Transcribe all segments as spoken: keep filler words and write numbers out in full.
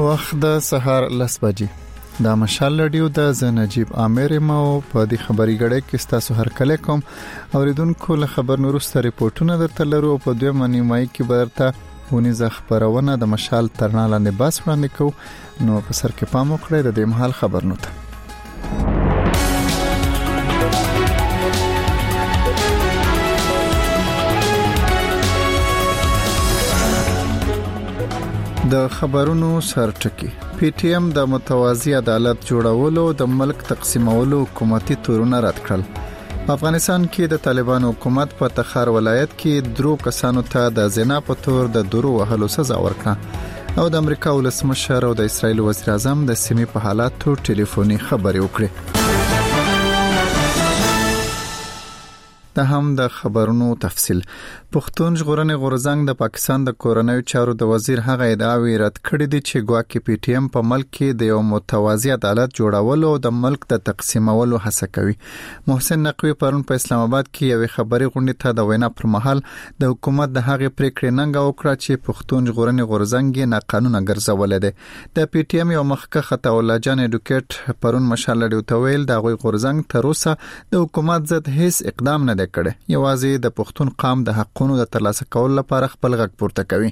وخت د سهار لس بجې د مشال رادیو د زنجیب عامر مو په دې خبري غړې کې تاسو هر کله کوم اوریدونکو له خبر نورسته ریپورتونه درته لرو په دوه منی مای کې برته ونی ز خبرونه د مشال ترنالاندې باس وړاندې کو نو په سر کې پام وکړئ د دې محل خبر نوته د خبرونو سرټکی پی ټی ایم د متوازی عدالت جوړولو د ملک تقسیمولو حکومتي تورونه رد کړل. په افغانستان کې د طالبانو حکومت په تخار ولایت کې درو کسانو ته د زنا په تور د درو وهلو سزا ورکړه او د امریکا ولسمشر او د اسرایل وزیر اعظم د سیمې په حالاتو ټلیفوني خبرې وکړې. د هم د خبرونو تفصیل پښتون ژغورنې غورزنګ د پاکستان د کورنیو چارو د وزیر هغه ادعاوی رد کړې دي چې ګواکې پی ټی ایم په ملک کې د یو متوازی عدالت جوړولو او د ملک د تقسیمولو هڅه کوي. محسن نقوی پرون په اسلام آباد کې یو خبري غونډه ته د وینا پر مهال د حکومت د هغه پریکړې ننګه وکړه چې پښتون ژغورنې غورزنګ نه قانون ګرځول دي. د پی ټی ایم یو مخکخ خطا الله جان اډوکیټ پرون مشال لري تویل د غوي غورزنګ تر اوسه د حکومت ضد هیڅ اقدام نه کړي یوازې د پښتون قام د حقونو د ترلاسه کولو لپاره خپل غږ پورته کوي.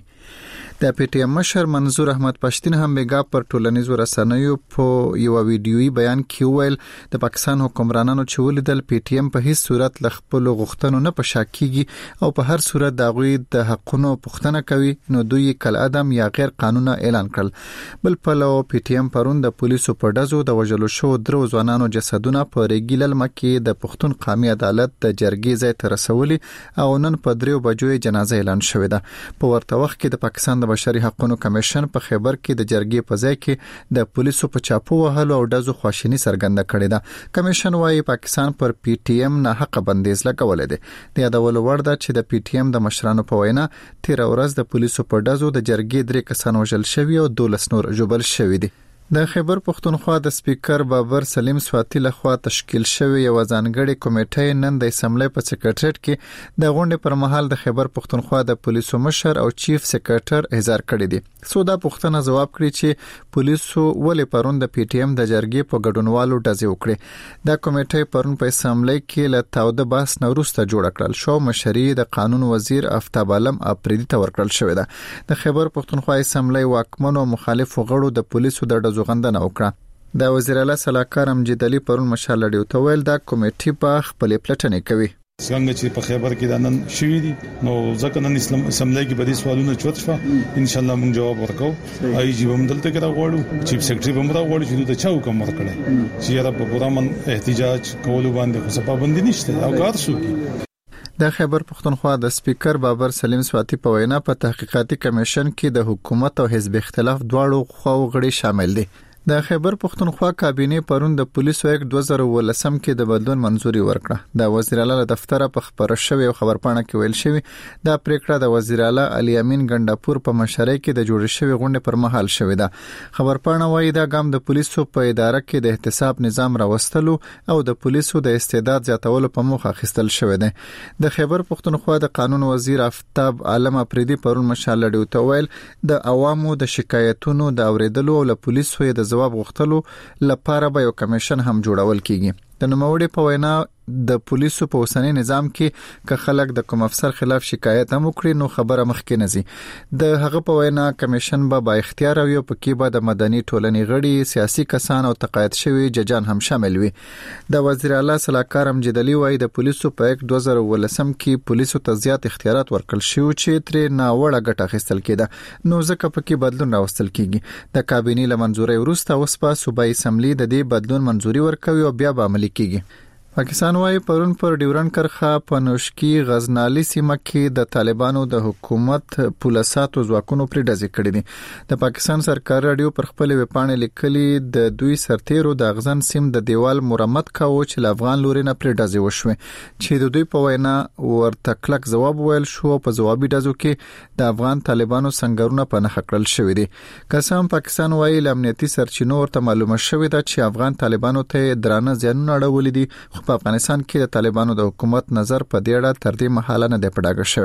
د پی ټی ایم مشر منظور احمد پښتين هم بیګا پر ټولنیزو رسنیو په یو ویډیوي بیان کې ویل د پاکستان حکمرانانو چې ولیدل پی ټی ایم په هیڅ صورت ل خپل غوښتنو نه پشاکیږي او په هر صورت د غوي د حقونو پوښتنه کوي نو دوی کل ادم یا غیر قانوني اعلان کړل. بل په لو پی ټی ایم پرون د پولیسو په دزو د وجلو شو درو ځوانانو جسدونه په ریګیلل مکه د پښتون قومي عدالت د جرګې ځای ته رسولي او نن په دریو بجو جنازه اعلان شوې ده. په ورته وخت کې د پاکستان د بشري حقوقو کمیشن په خیبر کې د جرګې په ځای کې د پولیسو په چاپو وهلو او دزو خواشینی څرګنده کړې ده. کمیشن وايي پاکستان پر پی ټی ایم نه حق بندیز لګولې ده. د یادولو وړ ده چې د پی ټی ایم د مشرانو په وینا تیر ورځ د پولیسو په دزو د جرګې درې کسان وژل شوي او دولس نور ژوبل شوي دي. د خیبر پښتونخوا د سپیکر بابر سلیم سواتی لخوا تشکیل شوی یو ځانګړي کمیټه نن د اسمبلی په سیکریټریټ کې د غونډې پر مهال د خیبر پښتونخوا د پولیسو مشر او چیف سیکریټر اظهار کړی دی. سودا پښتنه جواب کړی چې پولیسو ولې پرون د پی ټی ایم د جرګې په ګډونوالو ډزې وکړي. د کمیټې پرون په اسمبلی کې له تاوده باس نوروسته جوړ کړل شو مشري د قانون وزیر افتاب عالم اپریدي ته ورکړل شوې ده. د خیبر پښتونخوا اسمبلی واکمنو مخالفو غړو د پولیسو د ډزو غندنه وکړه. د وزیر اعلی سلاکار امجد علي پرون مشال لري تو ویل دا کمیټه په خپل پلټنې کوي. څنګه چې په خیبر کې د نن شوې دي نو ځکه نن اسلام اسمبلی کې به دي سوالونه چوت شو ان شاء الله موږ جواب ورکو. آی جی هم دلته کې راغوړو چیف سیکریټری هم راغوړو چې د چا حکم ورکړي چې یاره په پورا من احتجاج کولو باندې خو پابندي نشته او کار شو کی. د خیبر پښتونخوا د سپیکر بابر سلیم سواتی په وینا په تحقیقاتي کمیشن کې د حکومت او حزب اختلاف دواړو خواو غړي شامل دي. د خیبر پښتونخوا کابینه پرون د پولیسو یک دوه زره ولسم کې د بدلون منزوري ورکړه. د وزیر اعلی دفتر په خبره شوی او خبرپاڼه کې ویل شوی دا پریکړه د وزیر اعلی علي امین ګنداپور په مشرۍ کې د جوړ شوی غونډه پر مهال شوی ده. خبرپاڼه وايي دا ګام د پولیسو په اداره کې د احتساب نظام راوستلو او د پولیسو د استعداد زیاتولو په موخه اخیستل شوی دی. د خیبر پښتونخوا د قانون وزیر افتاب عالم اپریدي پرون مشال لري تو ویل د عوامو د شکایتونو د اوریدلو او له پولیسو د جواب غوښتلو لپاره به یو کمیشن هم جوړول کیږي. د نوموړي په وینا د پولیسو په اوسنی نظام کې که خلک د کوم افسر خلاف شکایت هم وکړي نو خبره مخکې نه ځي. د هغه په وینا کمیشن به با اختیار او یو پکې به د مدني ټولنې غړي سیاسي کسان او تقاعد شوی ججان هم شامل وي. د وزیر اعلی سلاکار امجد علي وايي د پولیسو په یک دوه زره ولسم کې پولیسو ته زیات اختیارات ورکړل شو چې تر ناوړه ګټه اخیستل کېده نو ځکه پکې بدلون راوستل کیږي. د کابینې له منځوري وروسته اوس په صوبایي اسمبلی د دې بدلون منځوري ورکوي او بیا به عملي کیږي. پاکستان وايي پرون پر ډیورن کرخه په نوشکی غزنالی سیمه کې د طالبانو د حکومت پولیساتو ځواکونو پر ډزې کړې دي. د پاکستان سرکار رادیو پر خپل ویبپاڼه لیکلي د دوی سرتیرو د غزن سیم د دیوال مرمت کاوه چې ل افغان لوري نه پر ډزې وشوه چې د دوی په وینا ورته کلک جواب ویل شو. په جوابي ډزو کې د افغان طالبانو څنګهونه په نخ کړل شوې دي. قسم پاکستان وايي ل امنیتي سرچینو ورته معلومه شوې ده چې افغان طالبانو ته درانه زیانونه اړولې دي. په افغانستان کې د طالبانو د حکومت نظر په دې اړه تر دې مهاله نه دی پډاګه شوی.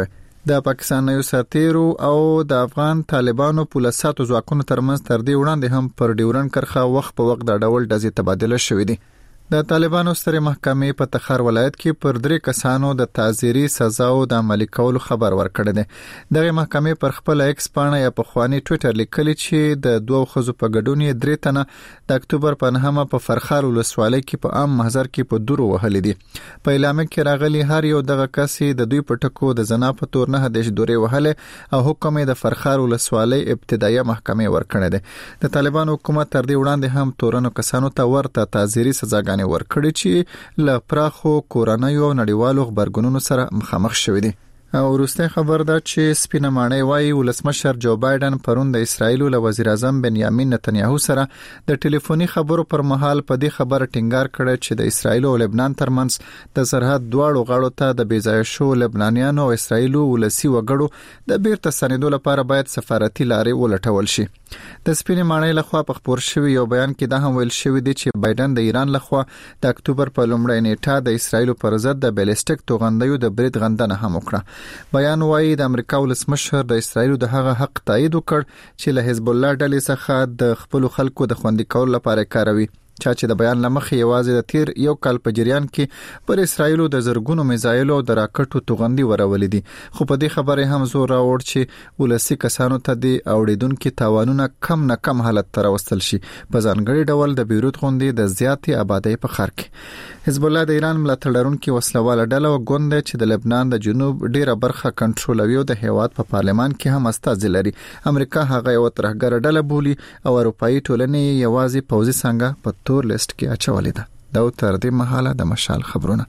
د پاکستانیو سرتیرو او د افغان طالبانو پولیساتو ځواکونو ترمنځ تر دې وړاندې هم پر ډیورن کرخه وخت په وخت د ډول ډزې تبادله شوې دي. د طالبانو سترې محکمې په تخار ولایت کې پر درې کسانو د تعزیري سزا او د عملي کولو خبر ورکړی دی. دغه محکمې پر خپل ایکس پاڼه یا په خواني ټوئیټر لیکلي چې د دوه خزو په ګډون یې درې تنه د اکتوبر په نهمه په فرخار ولسوالۍ کې په عام محضر کې په دورو وهلي دي. په اعلامیه کې راغلي هر یو دغه کس د دوی په ټکو د زنا په تور نه دیش دورې وهلې او حکم یې د فرخار ولسوالۍ ابتدایي محکمې ورکړی دی. د طالبانو حکومت تر دې وړاندې هم تورنو کسانو ته ورته تعزیري سزاګانې ورکړي چې له پراخو کورنیو او نړیوالو خبرګونونو سره مخامخ شوي دي. او وروسته خبر ده چې سپینه ماڼۍ وايي ولسمشر جو بایدن پرون د اسرایل له وزیر اعظم بنیامین نتنیاهو سره د ټلیفوني خبرو پر مهال په دې خبره ټینګار کړی چې د اسرایل او لبنان ترمنځ د سرحد دواړو غاړو ته د بیځایه شو لبنانیانو او اسرایل ولسی وګړو د بیرته ستنېدو لپاره باید سفارتي لارې ولټول شي. د سپینه ماڼۍ لخوا په خبر شوی یو بیان کې دا هم ویل شوی دی چې بایدن د ایران لخوا د اکتوبر په لومړۍ نیټه د اسرایل پر ضد د بیلسټیک توغندیو د برید غندنه هم وکړه. بیان وايي د امریکا ولسمشر د اسرایل د هغه حق تایید وکړ چې له حزب الله ډلې څخه د خپل خلکو د خوندي کولو لپاره کاروي. چا چې د بیان لمخې یوازې د تیر یو کال په جریان کې پر اسرایل د زرګونو میزایل او د راکټو توغندي ورولې دي. خو په دې خبره هم زور راوړ چې ولسی کسانو ته د اوریدونکو تاوانونه کم نه کم حالت تر وستل شي په ځانګړي ډول د بیروت غونډې د زیاتې آبادی په خار کې. حزب الله د ایران ملاتړ لرونکي وسلواله ډله وګوند چې د لبنان د جنوب ډیره برخه کنټرولوي او د هیواد په پارلمان کې هم استازي لري. امریکا هغه یو ترهګر ډله بولي او اروپאי ټولنې یوازې پوځي څنګه په تور لیست کې اچولې ده. دا تر دې مهاله د مشال خبرونه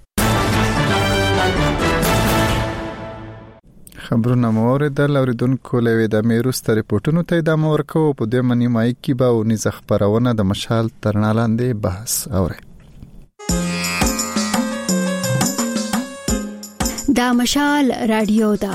خبرونه موریدل اوریدونکو لوي د میروست ریپورتونو ته د امریکا په دې منی مای کې به ونیز خبرونه د مشال ترنالاندې بحث اوري. دا مشال رادیو دا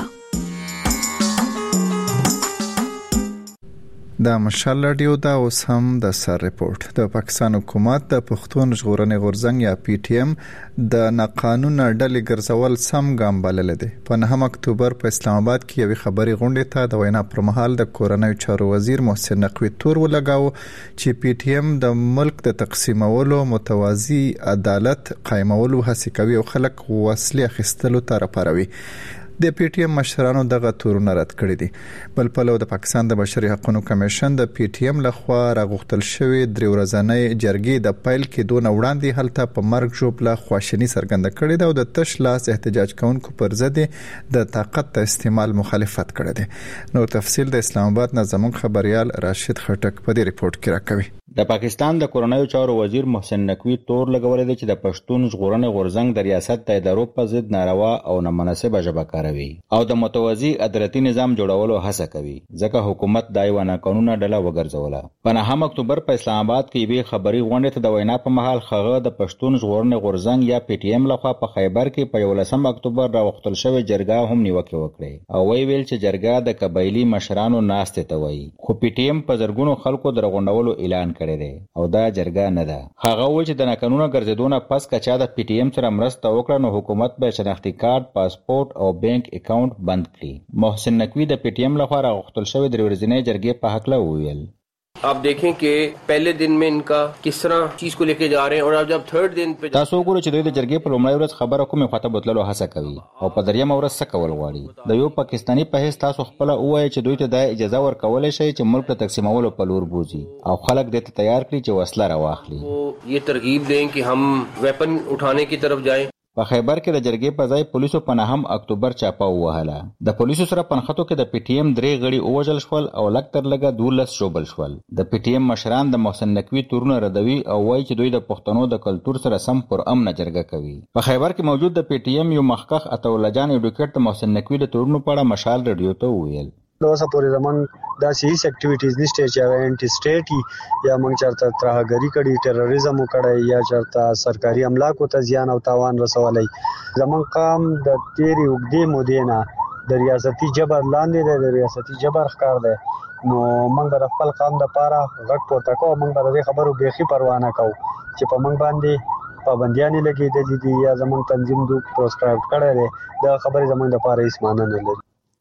د مشال رادیو دا اوس هم د سر ریپورت. د پاکستان حکومت د پښتون ژغورنې غورځنګ یا پی ټی ایم د ناقانونه ډلې ګرځول سم ګام بلل دي. په نهم اکتوبر په اسلام آباد کې یو خبري غونډه ته د وینا پر مهال د کورنۍ چارو وزیر محسن نقوی تور ولګاو چې پی ټی ایم د ملک د تقسیمولو متوازی عدالت قائمولو هڅه کوي او خلک وسلې اخیستلو ته راپاروي. د پی ټی ایم مشرانو دغه تورونه رد کړی دي. بل په لور د پاکستان د بشري حقوقو کمیشن د پی ټی ایم لخوا راغوښتل شوی درې ورځې جرګې د پایل کې دوه وړاندې هلته په مرګ جوړه خواشنی څرګنده کړې ده او د تش لاس احتجاج کوونکو پر ضد د طاقت د استعمال مخالفت کړې ده. نو تفصیل د اسلام آباد نه زموږ خبريال راشد خټک په دې ریپورت کې راکوي. د پاکستان د کورنیو چارو وزیر محسن نقوی تور لګولې ده چې د پښتون ژغورنې غورځنګ د ریاست د ادارو په ضد ناروا او نامناسبه ژبه کاروي او د متوازی عدالتي نظام جوړولو هڅه کوي ځکه حکومت دایوانه قانوني ډله وګرځوله. په نهم اکتوبر په اسلام آباد کې یوه خبري غونډه ته د وینا په مهال خغه د پښتون ژغورنې غورځنګ یا پی ټی ایم لخوا په خیبر کې په یولسم اکتوبر راوختل شوی جرګه هم نیوکه وکړه او وی ویل چې جرګه د قبایلی مشرانو ناشته ته وایي خو پی ټی ایم په زرګونو خلکو درغونډولو اعلان کړی دی او دا جرګه نه ده. هغه وایي چې د ناقانونه ګرځېدونه پس کچا د پی ټی ایم سره مرسته وکړه نو حکومت به شناختی کارت، پاسپورت او بانک اکاؤنٹ بند کړي. محسن نقوی د پی ټی ایم لخوا راغوښتل شوی درې ورځې جرګې په حق لا وویل. आप देखें कि पहले दिन में इनका किस तरह चीज को लेके जा रहे हैं और अब जब थर्ड दिन पे تاسو وګورئ چې دوی د جرګې په لومړۍ ورځ خبره کومه خواته بوتللو هڅه کوي او په دریم ورځ څه کول غواړي. د یو پاکستانی په هیڅ تاسو خپل وایي چې دوی ته د اجازه ورکول شي چې ملک ته تقسیمولو په لور بوزي او خلک دې ته تیار کړي چې وسله راواخلي. یہ ترغیب دیں کہ ہم ویپن اٹھانے کی طرف جائیں. په خیبر کې د جرګې په ځای پولیسو په نهم اکتوبر چاپه ووهله. د پولیسو سره پنخته کې د پی ټی ایم درې غړي اووژل شول او لږ تر لږه دولس شوبل شول. د پی ټی ایم مشران د محسن نقوی تورونه ردوي او وایي چې دوی د پښتنو د کلچر سره سم پر امن جرګه کوي. په خیبر کې موجود د پی ټی ایم یو مخکخ اتوله جان ایډوکیټ د محسن نقوی د تورونو په اړه مشال رادیو ته وویل. اوسه پورې زمون دا سیس اکټیویټیز نشته چې انټي سټیټي یا موږ چرته ترهګری کړي، ټیرریزم وکړي یا چرته سرکاري املاکو ته زیان او تاوان رسولای. زمون قام د تیری وګدې مودینا د ریاستي جبر لاندې د ریاستي جبر ښکار دی. نو موږ د خپل قام د پاره غږ پورته کوو، موږ د خبرو بيخي پروا نه کوو چې په موږ باندې پابندیاں لګېدلې دي یا زمون تنظیم دوه پروسکرایب کړی دی. دا خبره زمون د پاره هیڅ معنی نه لري.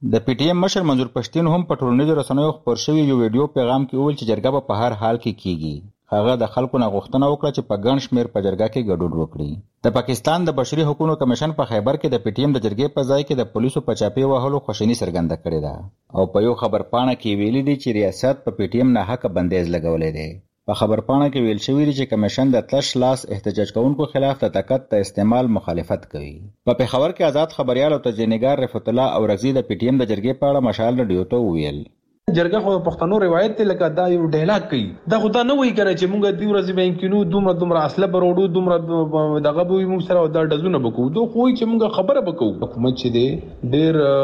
د پی ټی ایم مشر منظور پښتین هم په ټولنیزو رسنیو خپور شوی یو ویډیو پیغام کې وویل چې جرګه په هر حال کې کیږي. هغه د خلکو نه غوښتنه وکړه چې په ګڼ شمېر په جرګه کې ګډون وکړي. د پاکستان د بشري حقوقو کمیشن په خیبر کې د پی ټی ایم د جرګې په ځای کې د پولیسو په چاپې وهلو خوشنی څرګنده کړې ده او په یو خبرپاڼه کې ویلي دي چې ریاست په پی ټی ایم نه حق بندیز لګولې دی. په خبرپاڼه کې ویل شوی دی چې کمیشن د تش لاس احتجاج کوونکو خلاف د تکت د استعمال مخالفت کوي. په پیښور کې آزاد خبريال او تجزیه‌نګار رفعت الله او رغزي د پی ټی ایم د جرګې په اړه مشال رادیو ته وویل جرګه خو پښتنو روایت ته لکه دا یو ډایلاګ کوي. دا خو دا نه وایي کنه چې مونږ دی ورځې بانکینو دومره دومره اصله بروړو دومره دغه به موږ سره دا ډزونه وکړو. دوی خو چې مونږ خبره وکړو. حکومت چې دی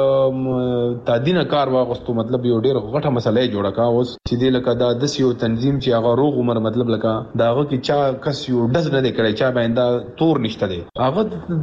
ډېر تادینه کار واغستو، مطلب یو ډېر غټه مسله جوړه کا اوس چې دی لکه دا د یو تنظیم چې هغه روغ عمر مطلب لکه داغه کې چا کس یو ډز نه دی کړی، چا باندې تور نشته دی، هغه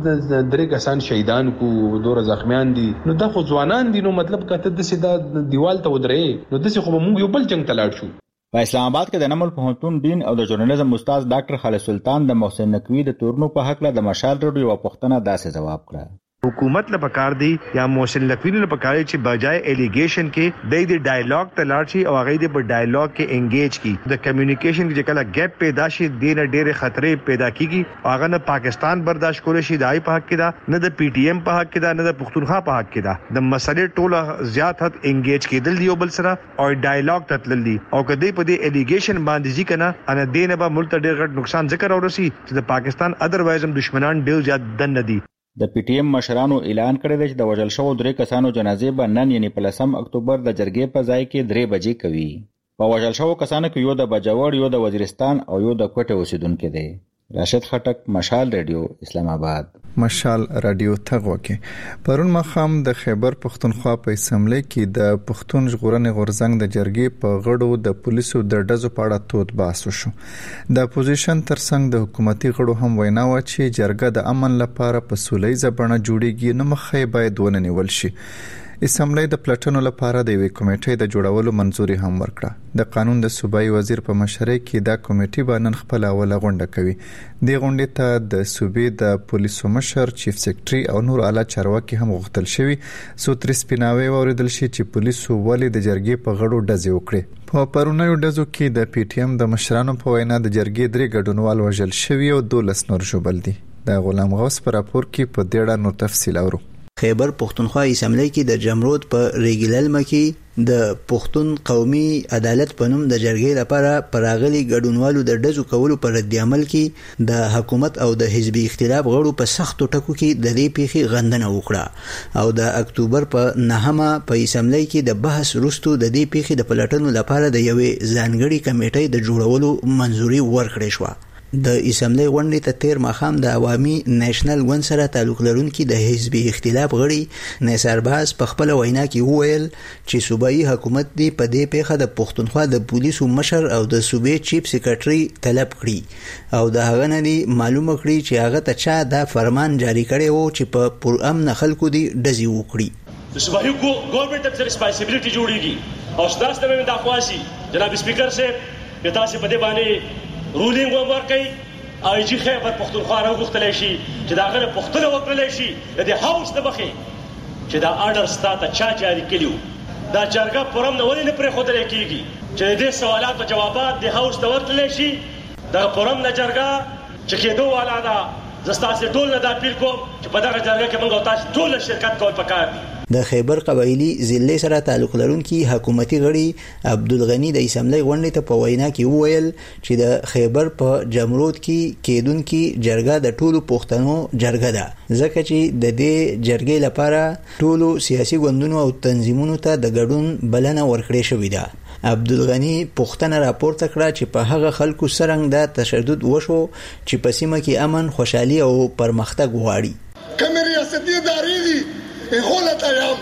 درې کسان شهیدان کو، دوه زخمیان دي. نو دا خو ځوانان دي، نو مطلب کته د سیدا دیوال ته ودرې نو دسه خو موږ یو بل جنگ ته لاړ شو. په اسلام آباد کې د نمل پوهنتون دین او د ژورنالیزم استاد ډاکټر خالد سلطان د محسن نقوی د تورنو په حق له د مشال رډیو یو پوښتنه داسې جواب کړه. حکومت له پکار دی یا موصل لفین له پکار چې بجای الیګیشن کې د دې ډایلاګ ته لاړ شي او هغه دې په ډایلاګ کې انګیج کی. د کمیونیکیشن کې کله ګیپ پیدا شي دینه ډېر خطرې پیدا کیږي. هغه نه پاکستان برداشت کول شي دای په حق کې دا، نه د پی ټی ایم په حق کې دا، نه د پښتونخوا په حق کې دا. د مسلې ټوله زیات حد انګیج کېدل دی بل سره او ډایلاګ ته تلل دي او کدی په دې الیګیشن باندې ځکه نه ان دینه به ملت ډېر غټ نقصان ذکر اورسي چې د پاکستان ادروایز هم دشمنان ډېر زیات دن دي. د پی ټی ایم مشرانو اعلان کړی دی چې د وژل شوو درې کسانو جنازې به نن یعنی په لسم اکتوبر د جرګې په ځای کې درې بجې کوي. په وژل شوو کسانو کې یو د بجاور، یو د وزیرستان او یو د کوټې اوسیدونکي دی. راشد خټک، مشال رادیو، اسلام آباد. مشال رادیو ته وکي. پرون مخام د خیبر پښتونخوا په اسمبلی کې د پښتون ژغورنې غورځنګ د جرګې په غړو د پولیسو د ډزو په اړه تود بحث وشو. د اپوزیشن ترڅنګ د حکومتي غړو هم وینا و چې جرګه د امن لپاره په سولهییزه بڼه جوړیږي، نو مخې باید ونه نیول شي. اسمبلی د پلټنو لپاره د یوې کمیټې د جوړولو منځوري هم ورکړه. د قانون د صوبایي وزیر په مشرۍ کې دا کمیټې به نن خپل اوله غونډه کوي. دې غونډې ته د صوبې د پولیسو مشر، چیف سیکریټري او نور اعلی چارواکي هم غوښتل شوي. سوتري سپیناوي اوریدل شي چې پولیسو ولې د جرګې په غړو ډزې وکړي. په پرونیو ډزو کې د پی ټی ایم د مشرانو په وینا د جرګې درې ګډونوال وژل شوي او دولس نور ژوبل دي. د غلام غوث په راپور کې په دې اړه نور تفصیل اورو. خیبر پښتونخوا اسمبلی کې د جمرود په ریګلل مکی د پښتون قومي عدالت په نوم د جرګې لپاره پراغلي ګډونوالو د ډزو کولو پر رد عمل کې د حکومت او د حزبي اختلاف غړو په سختو ټکو کې د دې پیښې غندنه وکړه او د اکتوبر په نهمه په اسمبلی کې د بحث وروسته د دې پیښې د پلټنو لپاره د یوې ځانګړي کمیټې د جوړولو منځوري ورکړې شوه. د اسمبلی غونډې ته تیر ماښام د عوامي نېشنل ګوند سره تعلق لرونکي د حزبي اختلاف غړي نثار باز په خپل وینا کې وویل چې صوبایي حکومت دی په دې پیښه د پښتونخوا د پولیسو مشر او د صوبې چیف سیکریټري طلب کړي او د هغه نه دی معلومه کړي چې هغه ته چا دا فرمان جاری کړی وو چې په پرامن خلکو دی ډزې وکړي. د صوبایي ګورنمنت ته ریسپانسیبিলিټي جوړیږي او ستاسو ته مې دا خواسي جناب سپیکر صاحب چې تاسو په دې باندې رولینګ ورکړي او چې خیبر پښتونخوا راغوښتلی شي چې دا غره پښتنه وکړلی شي د دې هاوس د مخې چې دا آرډر ستاته چا جاری کړي وو. دا جرګه پرم نه ولې نه پرېښودلی کېږي چې د دې سوالاتو جوابات د هاوس ته ورتللی شي. دغه پرم نه جرګه چې کېدو والا ده. زه ستاسې ټول نه دا اپیل کوم چې په دغه جرګه کې موږ او تاسو ټول شرکت کول پکار دي. د خیبر قبایلی ضلع سره تعلق لرونکي حکومتي غړي عبدالغنی د اسمبلی غونډې ته په وینا کې وویل چې د خیبر په جمرود کې کېدونکي جرګه د ټولو پښتنو جرګه ده ځکه چې د دې جرګې لپاره ټولو سیاسي ګوندونو او تنظیمونو ته د ګډون بلنه ورکړې شوې ده. عبدالغنی پښتنه راپورته کړه چې په هغه خلکو سرنګ د تشدد وشو چې په سیمه کې امن، خوشحالي او پرمختګ غواړي. کوم ریاستي ادارې دي هغه ته یم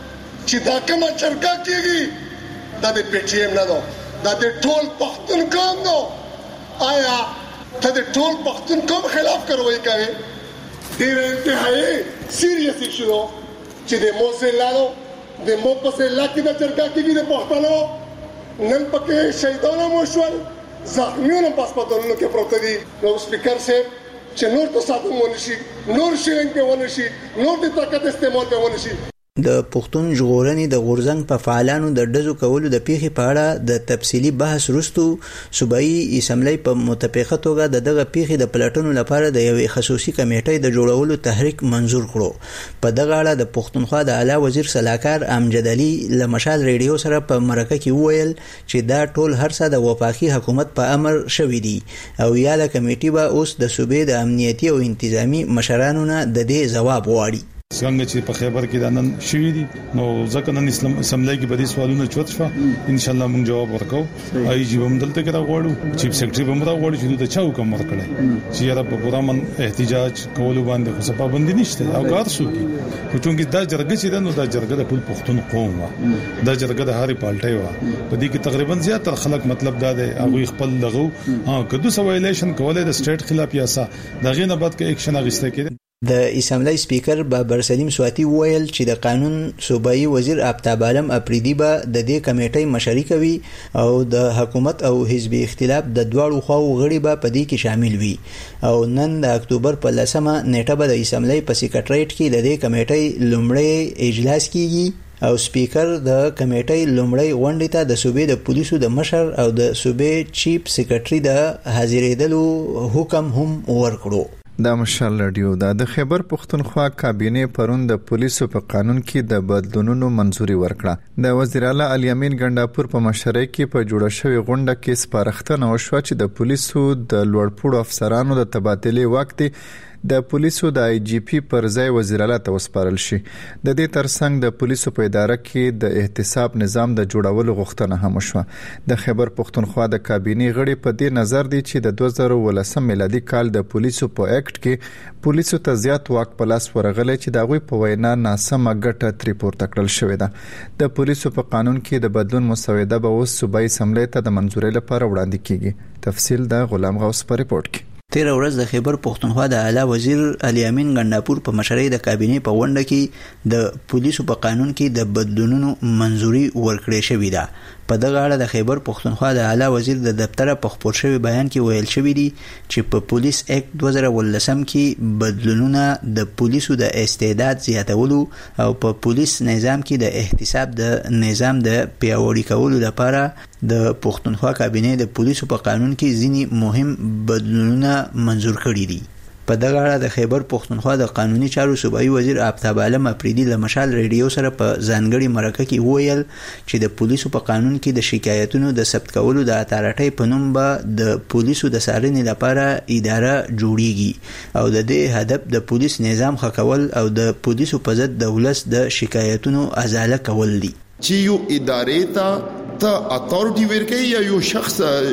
چې دا کوم چرګه کېږي دا د پی ټی ایم نه ده، دا د ټول پښتون قوم ده. آیا ته د ټول پښتون قوم خلاف کاروایی کوي؟ ډېر انتهایی سیریس ایشو چې د موزلانو د مو په سلا کې د چرګه کېږي د پښتنو نن پکې شهیدانو مو شول، زخمیانو په هسپتالونو کې پروت دي. نو سپیکر صاحب چې نور تصادم ونشي، نور شیرنګ په ونشي، نور د طاقت استعمال په ونشي. د پښتون ژغورنې د غورزنګ په فعالانو د ډزو کولو د پیښې په اړه د تفصیلی بحث وروسته صوبایي اسمبلی په متفقه توګه د دغه پیښې د پلټنو لپاره د یوې خصوصي کمیټې د جوړولو تحریک منظور کړو. په دغه اړه د پښتونخوا د اعلی وزیر سلاکار امجد علي له مشال ریډیو سره په مرکه کې وویل چې دا ټول هرڅه د وفاقي حکومت په امر شوي دي او یا د کمیټې به اوس د صوبې د امنیتي او انتظامی مشرانو نه د دې ځواب غواړي. څنګه چې په خیبر کې د نن شوي دي نو ځکه نن اسلام اسمبلی کې به دي سوالونه چوت شو ان شاء الله موږ جواب ورکو. آی جی هم دلته کې راغواړو چیف سیکریټری هم راغواړي چې د چا حکم ورکړي چې را په پورا من احتجاج کولو باندې خو څه پابندي نشته او کار شو کی خو چونګې دا جرګه چې دا نو دا جرګه د ټول پښتون قوم وا دا جرګه د هاري پالټي وا په دې کې تقریبا زیاتره خلک مطلب دا دی هغه خپل لغو ها کدو سوایلیشن کولای د سټیټ خلاف یاسا دغه نه بعد کې اکشن اغسته کړي. د اسمبلی سپیکر بابر سلیم سواتی وویل چې د قانون صوبایي وزیر آفتاب عالم اپریدي به د دې کمیټې مشري کوي او د حکومت او حزبي اختلاف د دواړو خواو غړي به په دې کې شامل وي او نن د اکتوبر په لسمه نیټه به د اسمبلی په سیکریټریټ کې د دې کمیټې لومړی اجلاس کیږي او سپیکر د کمیټې لومړی غونډې ته د صوبې د پولیسو د مشر او د صوبې چیف سیکریټری د حاضرېدلو حکم هم ورکړو. د مشال رادیو د خیبر پښتونخوا کابینه پرون د پولیسو په قانون کې د بدلونونو منځوري ورکړه. د وزیر اعلی الیامین ګنداپور په مشرۍ کې په جوړه شوې غونډه کې سپارښتنه وشوه چې د پولیسو د لوړپوړو افسرانو د تبادلې وخت د پولیسو د آی جی پی پر ځای وزیر اعلی ته وسپارل شي. د دې ترڅنګ د پولیسو په اداره کې د احتساب نظام د جوړولو غوښتنه هم وشوه. د خیبر پښتونخوا د کابینه غړي په دې نظر دي چې د دوه زره ولسم میلادي کال د پولیسو په اکټ کې پولیسو ته زیات واک په لاس ورغلی چې د هغوی په وینا ناسمه ګټه ترې پورته کړل شوې ده. د پولیسو په قانون کې د بدلون مسوده به اوس صوبایي اسمبلی ته د منظورۍ لپاره وړاندې کیږي. تفصیل د غلام غوث په ریپورت کې. تیر ورځ د خیبر پښتونخوا د اعلی وزیر الیامین ګنداپور په مشرۍ د کابینه په غونډه کې د پولیسو په قانون کې د بدلونونو منظوري ورکړې شوې ده. په دغه اړه د خیبر پښتونخوا د اعلی وزیر د دفتر په خپور شوی بیان کې ویل شوی دی چې په پولیس اکټ دوه زره ولسم کې بدلونونه د پولیسو د استعداد زیاتولو او په پولیس نظام کې د احتساب د نظام د پیاوړي کولو لپاره د پښتونخوا کابینه د پولیسو په قانون کې ځینې مهم بدلونونه منظور کړي دي. په دغه اړه د خیبر پښتونخوا د قانوني چارو صوبایي وزیر آفتاب عالم اپریدي له مشال ریډیو سره په ځانګړي مرکه کې وویل چې د پولیسو په قانون کې د شکایتونو د ثبت کولو د اتارټۍ په نوم به د پولیسو د څارنې لپاره اداره جوړیږي او د دې هدف د پولیس نظام ښه کول او د پولیسو په ضد د ولس د شکایتونو ازاله کول دي. چې یو ادارې ته ته اتورټي ورکړي یا یو شخص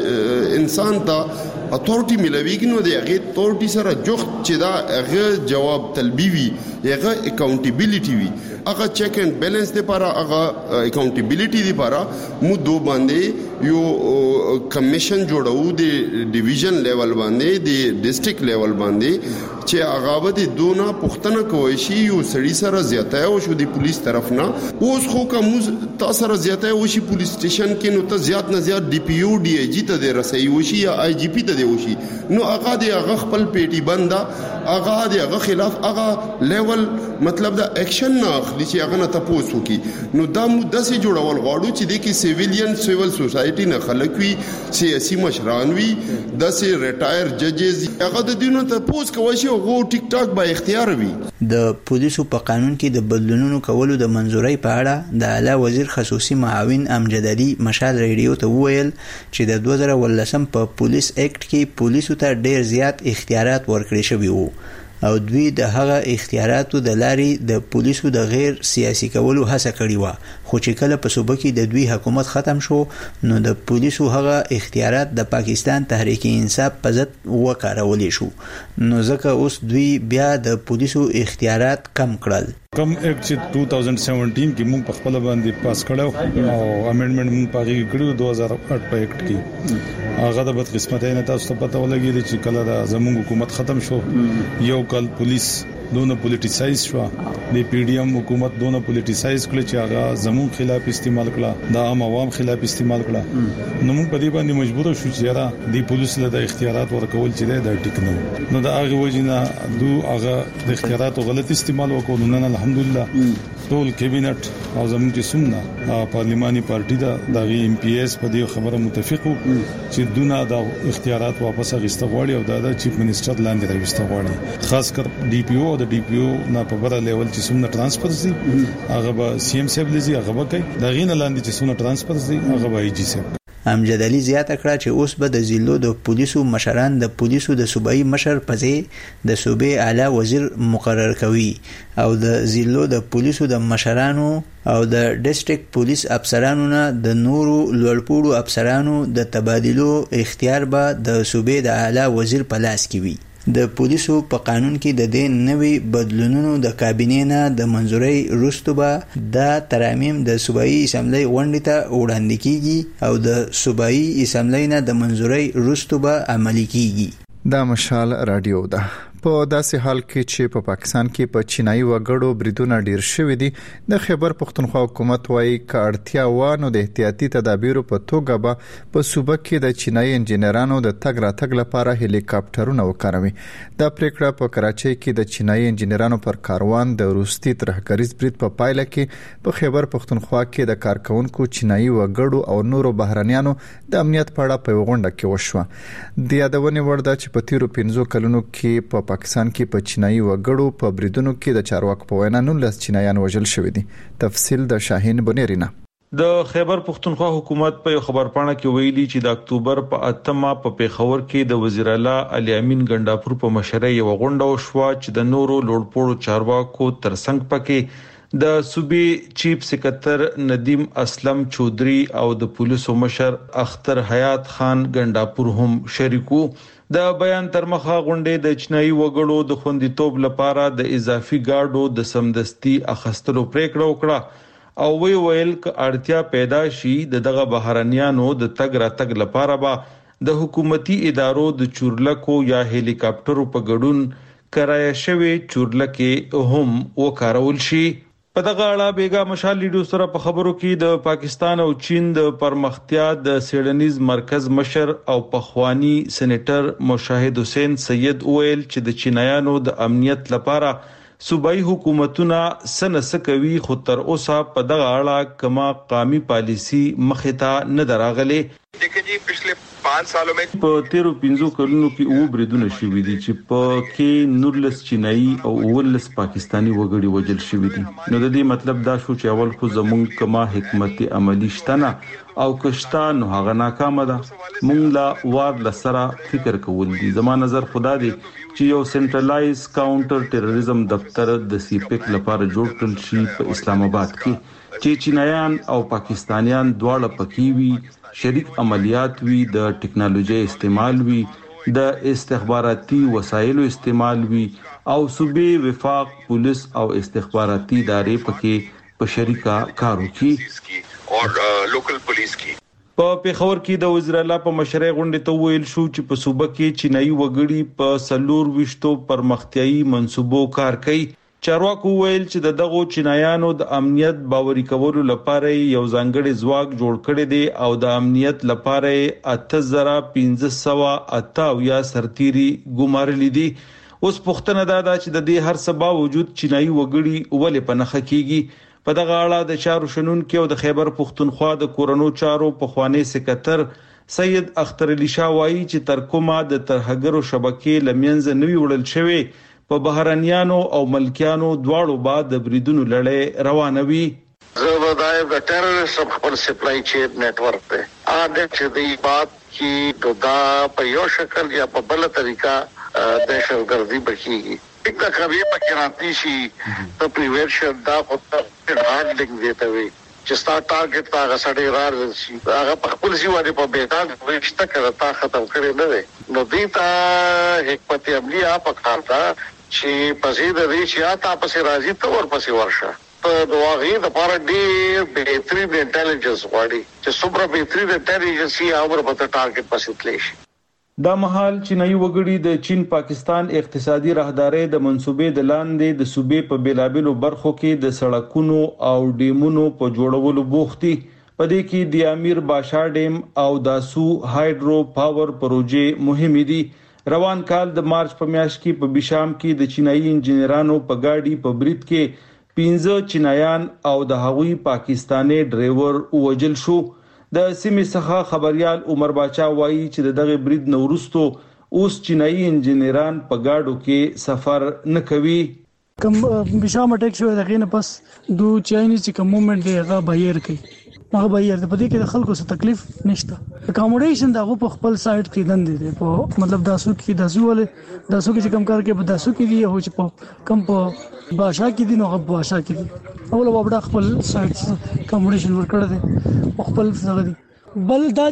انسان ته اتورټي ملويږي نو د هغه اتورټي سره جوخت چې دا هغه جواب طلبي وي هغه اکاونټیبিলিټي وي هغه چیک اینڈ بیلنس لپاره هغه اکاونټیبিলিټي لپاره مو دو باندې یو کمیشن جوړو د ډیویژن لیول باندې د ډیسټریکټ لیول باندې چې هغه به دونه پښتنه کوي شي یو سړي سره زیاته او شو د پولیس طرف نه اوس خو کوم تاسو سره زیاته او شي پولیس سټیشن کې نو ته زیات نه زیات ډي پی او ډي ای جی ته د رسي وشي یا آی جی پی ته دی وشي نو هغه د هغه خپل پیټي بندا هغه د هغه خلاف هغه لیول مطلب دا اکشن نه اخلي چې هغه نه تاسو کی نو دا مو د سي جوړول غواړو چې د کی سیویلین سیول سوسایټي نه خلک وي سیاسي مشران وي د سي ریټایر ججز هغه د دینو تاسو کوي چې هغه ټیک ټاک با اختیار وي. د پولیسو په قانون کې د بدلونونو کولو د منظورۍ په اړه د اعلی وزیر خصوصي معاون امجد علي مشال ریډیو ته وویل چې د دوه زره ولسم په پولیس اکټ کې پولیسو ته ډیر زیات اختیارات ورکړي شوي وو او دوی د هغه اختیاراتو د لارې د پولیسو د غیر سیاسي کولو هڅه کړې وه خو چې کله په صوبه کې د دوی حکومت ختم شو نو د پولیسو هغه اختیارات د پاکستان تحریک انصاف په ضد وکارولې شو نو ځکه اوس دوی بیا د پولیسو اختیارات کم کړل. کم اکټ چې دوه هزار سیونټین کې موږ په خپل باندې پاس کړو او امندمنت موږ پاګه کړو دوه هزار اټ په اکټ کې هغه د بدقسمتۍ نه تاسو ته پته ولګی چې کله د زموږ حکومت ختم شو یو کال پولیس دونه پولیټیسایز شو د پی ډی ایم حکومت دونه پولیټیسایز کړ چې هغه زموږ خلاف استعمال کړه د عام عوام خلاف استعمال کړه نو موږ په دې باندې مجبور شو چې را د پولیس له د اختیارات ورکول چې د ټیک نه نو د هغه وجنه دوه هغه د اختیاراتو غلط استعمال وکړو نن الحمدلله ټول کابینټ او زموږ چې څومره پارلماني پارټي دا د ایم پی ایس په دې خبره متفق وو چې دونه د اختیارات واپس اخیسته غواړي او د چیف منسٹر لاندې راوستل غواړي، خاص کر ډي پی او د ډي پی او نه په بره لیول چې څومره ترانسفر دي هغه به سی ایم صاحب لزی هغه به کوي، دا غینه لاندې چې څومره ترانسفر دي هغه به ای جی صاحب. امجد علي زیاته کړه چې اوس به د ضلعو د پولیسو مشران د پولیسو د صوبایي مشر په ځای د صوبې اعلی وزیر مقرر کوي او د ضلعو د پولیسو د مشرانو او د ډیسټریکټ پولیس افسرانو نه د نورو لوړپوړو افسرانو د تبادلو اختیار به د صوبې د اعلی وزیر په لاس کې وي. د پولیسو په قانون کې د دې نوي بدلونونو د کابینې نه د منځوري وروسته به د ترامیم د صوبایي اسمبلی غونډې ته وړاندې کیږي او د صوبایي اسمبلی نه د منځوري وروسته به عملي کیږي. دا مشال رادیو ده. په داسې حال کې چې په پا پاکستان کې په چینایي وګړو بریدونه ډیر شوي دي، د خیبر پختونخوا حکومت وايي ک اړتیا وانه د احتیاطي تدابیرو په توګه به په صوبه کې د چینایي انجینرانو د تګ راتګ لپاره هلیکاپټرونه وکاروي. دا پریکړه په کراچۍ کې د چینایي انجینرانو پر کاروان د روسي ترهګریز برید په پایله کې په خیبر پختونخوا کې د کارکونکو چینایي وګړو او نورو بهرنیانو د امنیت په اړه په غونډه کې وشوه. د یادونې وړ ده چې په تیرو پنځو کلونو کې په پاکستان کې په چینایي وګړو په بریدونو کې د چارواکو په وینا نولس چینایان وژل شوي دي. تفصیل د شاهین بنیرینا. د خیبر پختونخوا حکومت په خبرپاڼه کې ویلي چې د اکتوبر په اتمه په پیښور کې د وزیر اعلی علي امین ګنداپور په مشرۍ یو غونډه وشوه چې د نورو لوړپوړو چارواکو ترڅنګ پکې د صوبې چیف سکرټر ندیم اسلم چودري او د پولیسو مشر اختر حیات خان ګنداپور هم شریکو. د بیان تر مخه غونډې د چینایي وګړو د خوندیتوب لپاره د اضافي ګارډو د سمدستي اخستلو پریکړه وکړه او وی ویل ک اړتیا پیدا شي د دغه بهرنیانو د تګ راتګ لپاره به د حکومتي ادارو د چورلکو یا هلیکاپټرو په ګډون کرایه شوی چورلکې هم وکارول شي. په دغه اړه بیګا مشال لیډو سره په خبرو کې د پاکستان او چین د پرمختیا د سیډنیز مرکز مشر او پخوانی سېنیټر مشاهد حسین سید ویل چې د چینایانو د امنیت لپاره صوبایي حکومتونه سنس کوي خو تر اوسه په دغه اړه کما قومي پالیسی مخې ته نه دراغلي. دیکھیے پچھلے पाँच सालों में په تیرو پنځو کلونو کې او بریدونه شوي دي چې په کې نورلس چینایي او ولس پاکستانی وګړي وژل شوي دي. نو د دې مطلب دا شو چې اول خو زمونږ کما حکمت عملی شتنه او کشتا نو هغه ناکامه ده. مونږ لا وار لسره فکر کول دي. زما نظر خدا دی چې یو سنټرلایز کاونټر ټیرریزم دفتر د سی پیک لپاره جوړ کړل شي په اسلام آباد کې چې چینایان او پاکستانیان دواړه پکې وي، شریک عملیات وی، د ټکنالوژي استعمال وی، د استخباراتي وسایلو استعمال وی او صوبې وفاق پولیس او استخباراتي ادارې پکې په شریکا کار وکړي او لوکل پولیس کی. په پیښور کې د وزیر اعلی په مشرۍ غونډې ته ویل شو چې په صوبه کې چینایي وګړي په سلور وشتو پرمختیايي منصوبو کار کوي. چارواکو ویل چې د دغو چینایانو د امنیت باوري کولو لپاره یو ځانګړی ځواک جوړ کړی دی او د امنیت لپاره اته زره پنځه سوه اته اویا سرتيري ګمارلي دي. اوس پوښتنه دا ده چې د دې هر څه باوجود چینایي وګړي ولې په نخښه کیږي. په دغه اړه د چارو شنونکو او د خیبر پختونخوا د کورونو چارو پخوانی سکرټر سید اختر علي شاه وايي چې تر کومه د ترهګرو شبکې لمنځه نوي وړل شوی په بهرنیانو او ملکیانو دواړو بعد د بریدونو لړۍ روانه وي. زبردای د ټیرریزم خپل سپلای چین نیټ ورک دی ا د چې دی بات کی دا په یو شکل یا په بل طریقه دهشتګردي بچیږي. یک دا کوي په کرانتی شي په پریورشن دا خو ته هارد لینک دیته وي چې ستا ټارګټ تا غسړې رار شي هغه په خپل سی باندې په بیتان وشته کړه تا ختم کړي نه وي. نو دیتا حکمت عملی اپ کارتا چې پسې د دې چې آتا پسې راځي ته ور پسې ورشه په دواغي د پاره ډېر بهترین انټيليجنس غواړي چې څومره بهترین انټيليجنس یې اور په ټارګټ پسې تللی شي. دا مهال چینایي وګړي د چین پاکستان اقتصادي راهداري د منصوبې د لاندې د صوبې په بیلابلو برخو کې د سړکونو او ډیمونو په جوړولو بوختي. په دې کې د امیر باشا ډیم او داسو هایډرو پاور پروژې مهمې دي. روان کال د مارچ په میاشت کې په بشام کې د چینایي انجینرانو په ګاډي په برید کې پنځه چینایان او د هغوی پاکستاني ډرایور وژل شو. د سیمې څخه خبريال عمر باچا وایي چې د دغه برید نورستو اوس چینایي انجنیران په گاډو کې سفر نه کوي. کم بشام اٹیک شوی دغه نه پس دو چاینیز چې کوم موومېنټ دی هغه بهیر کوي هغه بهیر دی په دې کې د خلکو څه تکلیف نشته. اکاموډیشن دغه په خپل سایت کې دند دي په مطلب داسو کې داسو ول داسو کې چې کم کار کې په داسو کې دی او چې په کم په باشا کې دي نو هغه باشا کې دي اول وبډا خپل سایت اکاموډیشن ورکړه دي خپل څنګه دي. بل دا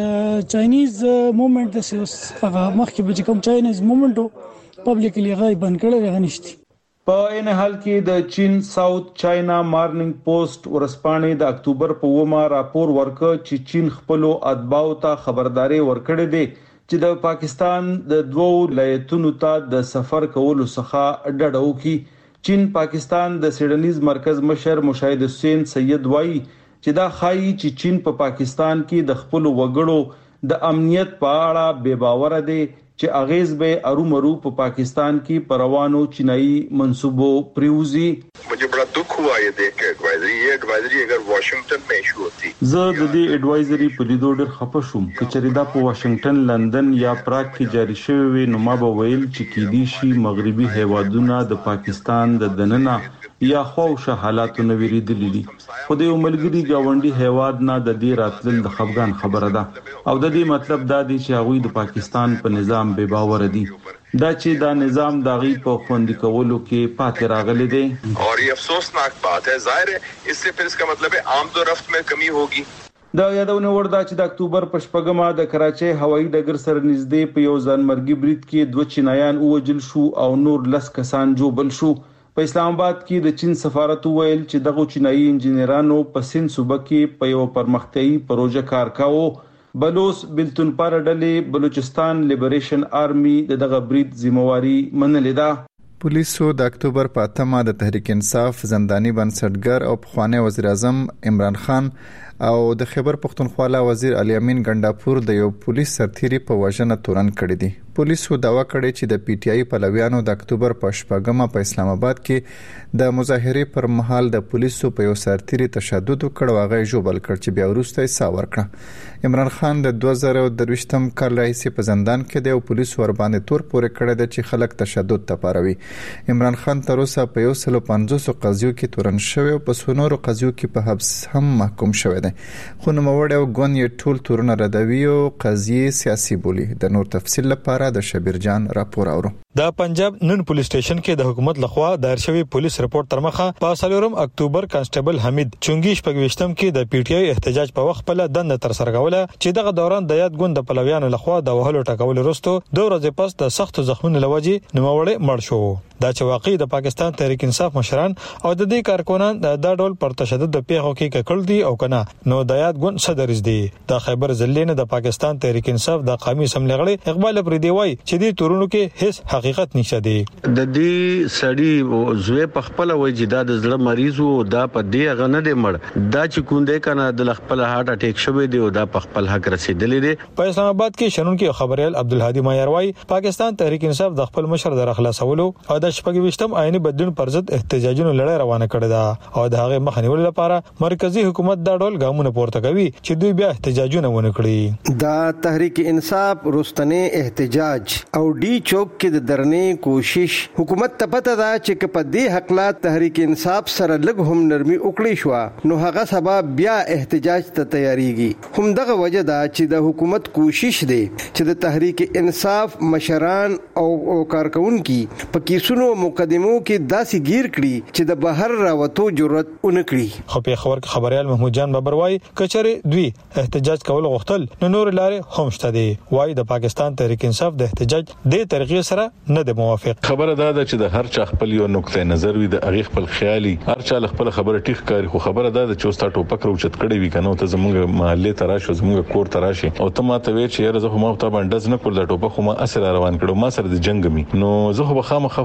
چې چاینیز موومېنټ د سیوس هغه مخکې به کوم چاینیز موومېنټ پبلکلی هغه بند کړل هغه نشته. په ان حال کې د چین ساوث چاینا مارننګ پوسټ ورسپانې د اکتوبر په ومه راپور ورکړ چې چین خپل اتباعو ته خبرداري ورکړې ده چې د پاکستان د دوو ولایتونو ته د سفر کولو څخه ډډه وکړي. چین پاکستان د سیډنیز مرکز مشر مشاهد حسین سید وایي چې دا خایي چې چین په پاکستان کې د خپل وګړو د امنیت په اړه بے باور دي چې اغیز به ارومرو په پاکستان کې پروانو چینایي منصوبو پریوزی. मुझे बड़ा दुख हुआ ये देख के एडवाइजरी ये एडवाइजरी अगर वाशिंगटन में इशू होती زه د دې اډوایزري په لیدو ډېر خپه شوم چې چریدا په واشنگټن لندن یا پراګ کې جاری شوی وي نو ما به ویل چې کېدی شي مغربي هیوادونه د پاکستان د دننه یا خوښه حالاتو نو ویریدلې دي. خو د یو ملګری گاونډي هیواد نه د دې راتلل د خفګان خبره ده او د دې مطلب دا دی چې هغوی د پاکستان په نظام بے باور دي دا چې دا نظام داغي په خوندي کولو کې پاتې راغلي دي. और ये अफसोसनाक बात है ظاهر है इससे फिर इसका मतलब है आमद و रफ्त में कमी होगी. دا یادونه ورده چې د اکتوبر په شپږمه د کراچۍ هوایي ډګر سره نږدې په یو ځانمرګي برید کې دوه چینایان وژل شو او نور لس کسان جوبل شو. په اسلام آباد کې د چین سفارت ویل چې دغه چینایي انجنیرانو په سین صوبه کې په یو پرمختیایي پروژه کار کاوه. بلوس بلتون پر ډلې بلوچستان لیبریشن آرمي دغه برید ذمہواری منلې ده. پولیسو د اکتوبر په اتمه د تحریک انصاف زنداني بنسټګر او پخوانی وزیر اعظم عمران خان او د خیبر پختونخوا وزیر علي امین ګنداپور د یو پولیس سرتیري په وژنه تورن کړی دي. پولیسو داوا کړی چې د پی ټ آی پلویانو د اکتوبر په شپږمه په اسلام آباد کې د مظاهره پر مهال د پولیسو په یو سرتیري تشدد وکړ او هغه جوبل کړ چې بیا وروسته یې سا ورکړه. عمران خان د دوه زره درویشتم کال راهیسې په زندان کې دی او پولیسو ور باندې تور پورې کړی دی چې خلک تشدد ته پاروي. عمران خان تر اوسه په یو سل پنځوس قضیو کې تورن شوی او په سونورو قضیو کې په حبس هم محکوم شوی دی. خو نوموړی او ګوند یې ټول تورونه ردوي او قضیې سیاسي بولي. د نور تفصیل لپاره د شبیر جان راپور اورو. د پنجاب نن پولیس سټیشن کې د حکومت لخوا دایر شوی پولیس رپورت تر مخه په څلورم اکتوبر کانسټیبل حمید چونګي شپږويشتم کې د پی ټ آی احتجاج په وخت په دند تر سره کوله چې دغه دوران د یاد ګوند پلویانو لخوا د وهلو ټکول وروسته دوه ورځې پس د سخت زخمونو لوجي نوموړی مړ شو. دا چې واقعي د پاکستان تحریک انصاف مشران او د دې کارکونان د ډول پر تشدد د پیښو کې ککړ دي او کنه نو د یاد ګوند صدر دي. د خیبر ضلع نه د پاکستان تحریک انصاف د قومي اسمبلی غړي اقبال پردي وای چې د تورونو کې هیڅ حقیقت نشته دی. د دې سړی زوی په خپل وجه د زړه مریض وو دا په دې غنه دی مړ دا چې کوندې کنه د خپل هارت اٹیک شوی دی او دا په خپل حق رسیدلې دی. په اسلام آباد کې شنن کې خبريال عبدالهادي مایار وای پاکستان تحریک انصاف د خپل مشر در خلاصولو او د شپږويشتم آئینی بدلون پر ضد احتجاجونو لړۍ روانه کړې ده او د هغه مخ نیولو لپاره مرکزی حکومت دا ډول ګامونه پورته کوي چې دوی بیا احتجاجونه ونه کړي. دا تحریک انصاف رستنه احتجاج او ډی چوک کې د درنې کوشش حکومت ته پته ده چې په دې حقلات تحریک انصاف سره لږ هم نرمي وکړي شو نو هغه سبب بیا احتجاج ته تیاریږي. هم دغه وجه ده چې د حکومت کوشش دی چې د تحریک انصاف مشران او کارکونکو په کیسونو مقدمو کې داسې گیر کړي چې د بهر راوتو جرأت ونکړي. خو په خبر خبريال محمود جان بابر وای کچره دوی احتجاج کول غوښتل نو نور لارې هم شته دي. وای د پاکستان تحریک انصاف د احتجاج د طریقې سره نه د موافق. خبره دا ده چې د هر چا خپل یو نقطه نظر وي د اغه خپل خیالي هر چا خپل خبره ټیک کاری خو خبره دا ده چې اوستا ټوپک روچت کړي وي کنه ته زموږ محله تراشه زموږ کور تراشه او ته ماته وی چې زه هم ته باندې نه کول د ټوپک خو ما اثر روان کړو ما سره د جنگ می نو زه خو بخامه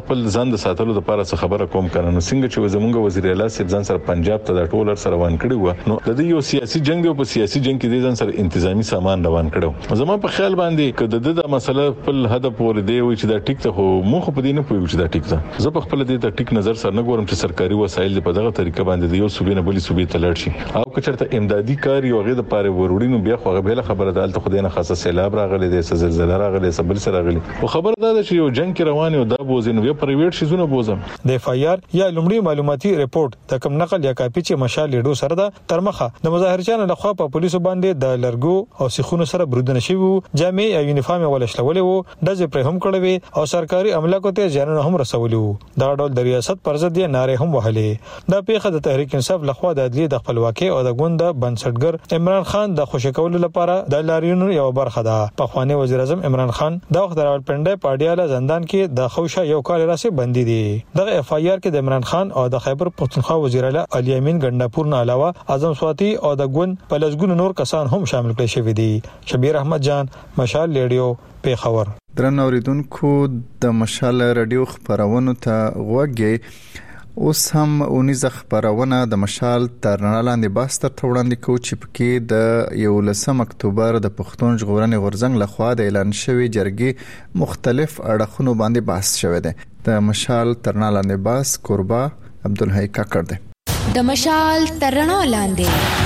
خپل ځان د ساتلو لپاره څه خبره کوم کنه. نو څنګه چې زمونږ وزیر اعلی سید ځان سره پنجاب ته د ټولر سره روان کړی و، نو د دې یو سیاسي جنگ دی، په سیاسي جنگ کې د ځان سره انتظامی سامان روان کړو. زما په خیال باندې کده د مسله په هدف پورې دی وي چې دا ټیک ته خو مخ په دې نه پوي چې دا ټیک ده. زه په خپل دې ته ټیک نظر سره نه ګورم چې سرکاري وسایل په دغه طریقه باندې د یو صوبې نه بلې صوبې ته لاړ شي، او که چېرته امدادي کار یو غي د پاره وروړي نو بیا خو هغه بل خبره ده. الته خدای نه خاصه سیلاب راغلی دی، زلزلہ راغلی، سبل سره راغلی، خو خبره ده چې یو جنگ کې روان یو دا بوزین بیا پرایویټ شیزونه بوزم. د اف آی آر یا لومړی معلوماتي ریپورت د کوم نقل یا کاپی چې مشال لیډو سره ده ترمخه د مظاهرچیانو لخوا په پولیسو باندې د لرګو او سیخونو سره برودنه شوی وو، جامع او یونیفارم ولشلولې وو، د پر هم کړوي او سرکاري املاکو ته ځانونه هم رسولي وو. دا ډول د ریاست پر ضد یې ناره هم وهلې. دا پیښه د تحریک انصاف لخوا د عدلیې د خپلواکۍ او د ګوند بنسټګر عمران خان د خوشی کولو لپاره د لاریونو یو برخه ده. پخوانی وزیر اعظم عمران خان د وخت راولپنډي پاډیاله زندان کې د خوشا یو کال راسي بندي دي. دغه اف آی آر کې د عمران خان او د خیبر پختونخوا وزیر اعلی علي امین ګنداپور نه علاوه اعظم سواتی او د ګوند په لسګونو نور کسان هم شامل کړي شوی دي. شبیر احمد جان، مشال ریډیو، پیښور. درن اوریدونکو د مشال ریډیو خبرونه ته غوږی. اوس هم اونیزه خبرونه د مشال تر نړاندې باستر توړاندې کو چې پکې د یولسم اکتوبر د پښتون ژغورنې غورځنګ لخوا د اعلان شوی جرګې مختلف اړخونو باندې بحث شوی دی. د مشال تر نړاندې باس قربا عبدالحی کاکړ دی. د مشال تر نړاندې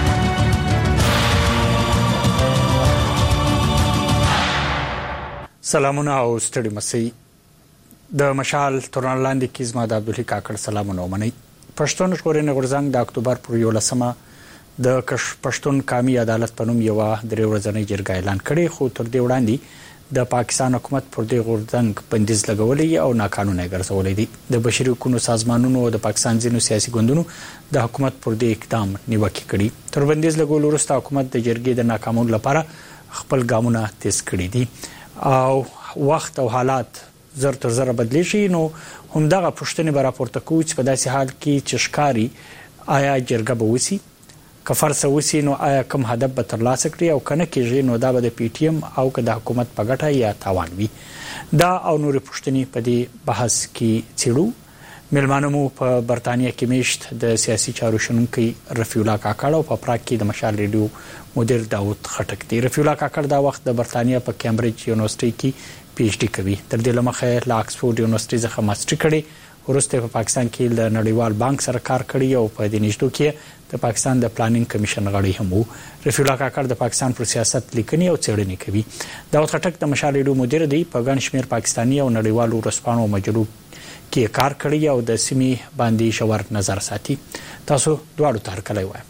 سلامونه او ستړي مسي. د مشال تورن لاندې کې زما د عبدالحی کاکړ سلامونه ومني. پښتون ژغورنې غورځنګ د اکتوبر پر یولسمه د کش پښتون قومي عدالت په نوم یو درې ورځنۍ جرګه اعلان کړي، خو تر دې وړاندې د پاکستان حکومت پر دې غورځنګ بندیز لګولې او ناقانونه ګرځولې دي. د بشري حقوقو سازمانونو او د پاکستان ځینو سیاسي ګوندونو د حکومت پر دې اقدام نیوکه کړي. تر بندیز لګولو وروسته حکومت د جرګې د ناکامولو لپاره خپل ګامونه تیز کړي دي او وخت او حالات زر تر زر بدلیږي. نو همدغه پوښتنې به راپورته کوو چې په داسې حال کې چې ښکاري آیا جرګه به وسي، که فرض وسي نو آیا کوم هدف به ترلاسه کړي او کنه کېږي نو دا به د پی ټی ایم او که د حکومت په ګټه یا تاوان وي. دا او نورې پوښتنې په دې بحث کې څېړو. میلمانه مو په برطانیه کې میشت د سیاسي چارو شنونکی رفیع الله کاکړ او په پراګ کې د مشال ریډیو مدیر داود خټک دی. رفیع الله کاکړ دا وخت د برطانیه په کیمبرج یونیورسيټي کې پی ایچ ډي کوي. تر دې لمخه له آکسفورډ یونیورسيټي څخه ماستري کړي، وروسته په پاکستان کې د نړیوال بانک سره کار کړی او په دې نشټو کې د پاکستان د پلانینګ کمیشن غړی هم وو. رفیع الله کاکړ د پاکستان پر سیاست لیکنې او څېړنې کوي. داود خټک د مشال ریډیو مدیر دی. په ګڼ شمېر پاکستاني او نړیوالو ورځپاڼو او مجلو کې کار کړی او د سیمې باندې ژور نظر ساتي. تاسو دواړو ته هرکلی وایم.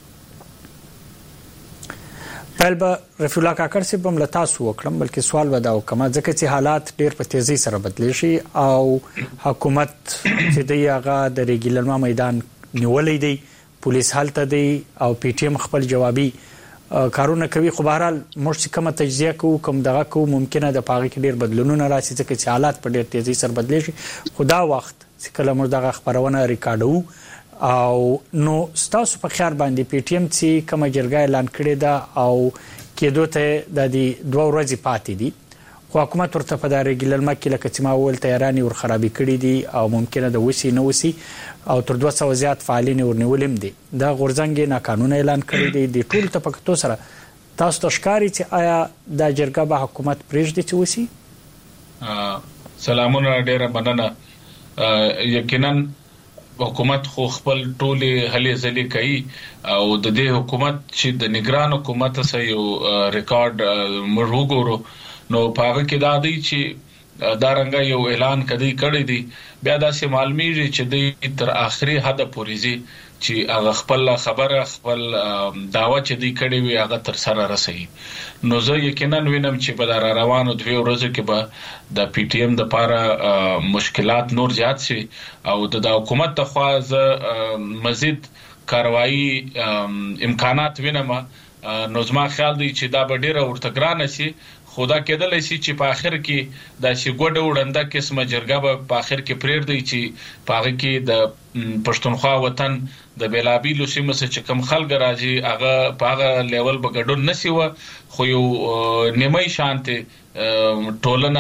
پیل به رفیع الله کاکړ صاحب هم له تاسو وکړم، بلکې سوال به دا وکړم ځکه چې حالات ډېر په تیزۍ سره بدلیږي او حکومت چې دی هغه د ریګیلرما میدان نیولی دی، پولیس هلته دی او پی ټی ایم خپل جوابي کارونه کوي. خو بهرحال موږ چې کومه تجزیه کوو کوم دغه کوو ممکنه د په هغې کې ډېر بدلونونه راشي ځکه چې حالات په ډېر تیزۍ سره بدلیږي. خو دا وخت چې کله موږ دغه خپرونه ریکارډوو او نو ستاسو په خیال باندې پی ټی ایم چې کومه جرګه اعلان کړې ده او کېدو ته د دې دوه ورځې پاتې دي، خو حکومت ورته په دا ریګیلرما کې لکه چې ما وویل تیارانې ورخرابې کړي دي او ممکنه د وسي نه وسي او تر دوه سوه زیات فعالین ورنیول هم دي. دا غورځنګ یې ناقانونه اعلان کړی دی. د ټولو ته په کتو سره تاسو ته ښکاري چې آیا دا جرګه به حکومت پرېږدي چې وسي؟ سلامونه، ډېره مننه. یقینا حکومت خو خپل ټولې هلې ځلې کوي او د دې حکومت چې د نگران حکومت سره یو ریکارډ موږ وګورو نو په هغه کې دا دی چې دا رنګه یو اعلان کدی کړی دی، بیا داسې معلومیږي چې د تر آخري حد پورې زی چې هغه خپل خبره خپل داوا چې دی کړی وي هغه تر سره رسي. نو زه یقینا وینم چې په دار روانو دوی ورځو کې به د پی ټی ایم د لپاره مشکلات نور زیات شي او د حکومت ته خو ز مزید کاروایی امکانات وینم. نو زما خیال دی چې دا به ډیره ورته ګرانه شي، خدا کېدلی شي چې په آخر کې دا شي ګوډه وړنده قسمه جرګه به په آخر کې پرېږدي چې په هغه کې د پښتونخوا وطن د بیلابیلو سیمو څخه چې کوم خلک راځي هغه په هغه لیول به ګډون نشي و، خو یو نیمه شانته ټولنه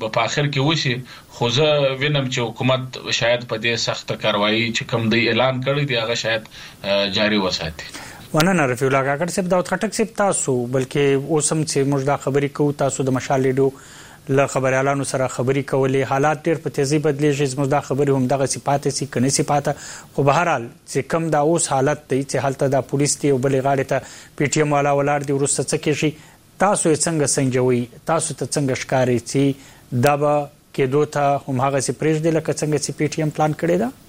په اخر کې وشي. خو زه وینم چې حکومت شاید په دې سخت کاروایی چې کوم دی اعلان کړی دی هغه شاید جاری وساتي. وننه رفیع الله کاکړ صاحب داود خټک صاحب تاسو بلکې اوسم چې موږ دا خبرې کوو تاسو د مشال لیډو له خبريالانو سره خبرې کولې حالات ډېر په تیزی بدلیږي زموږ دا خبرې هم دغه صفات سي کني صفات خو به هر حال چې کم دا اوس حالت دی چې حالت د پولیس دی او بلې غاړې ته پی ټی ایم والا ولار دی ورسته څه کېږي تاسو یې څنګه سنجوي تاسو ته څنګه ښکاري چې دا به کېدو ته هم هغه سي پرېږدي لکه څنګه چې پی ټی ایم پلان کړی دا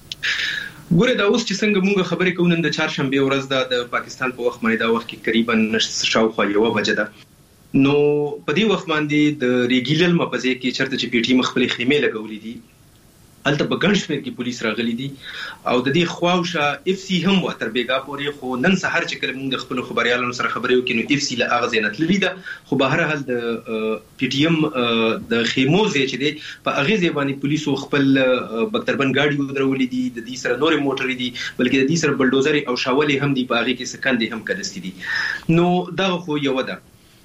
ګوره دا اوس چې څنګه مونږ خبرې کوو نن د چهارشنبه ورځ ده د پاکستان په وخت باندې دا وخت کې تقریبا شاوخوا یو بجه ده. نو په دې وخت باندې د ریګیلل مپزې کې چرته چې پی ټی ایم خپل خیمه لګولې دي هلته په ګڼ شمېر کې پولیس راغلي دي او د دې خواوشه اف سی هم و تر بیګا پورې خو نن سحر چې کله موږ خپل خبريالانو سره خبرې وکړو نو اف سی له اغه زینت لري ده خو به هر حال د پی ټی ایم د خیمو ځای چې دی په اغه ځای باندې پولیسو خپل بکتربن گاډي ودرولې دي د دې سره نور موټر دي بلکې د دې سره بلډوزر او شاولې هم دي په اغه کې سکندې هم کړستې دي. نو دا خو یو ده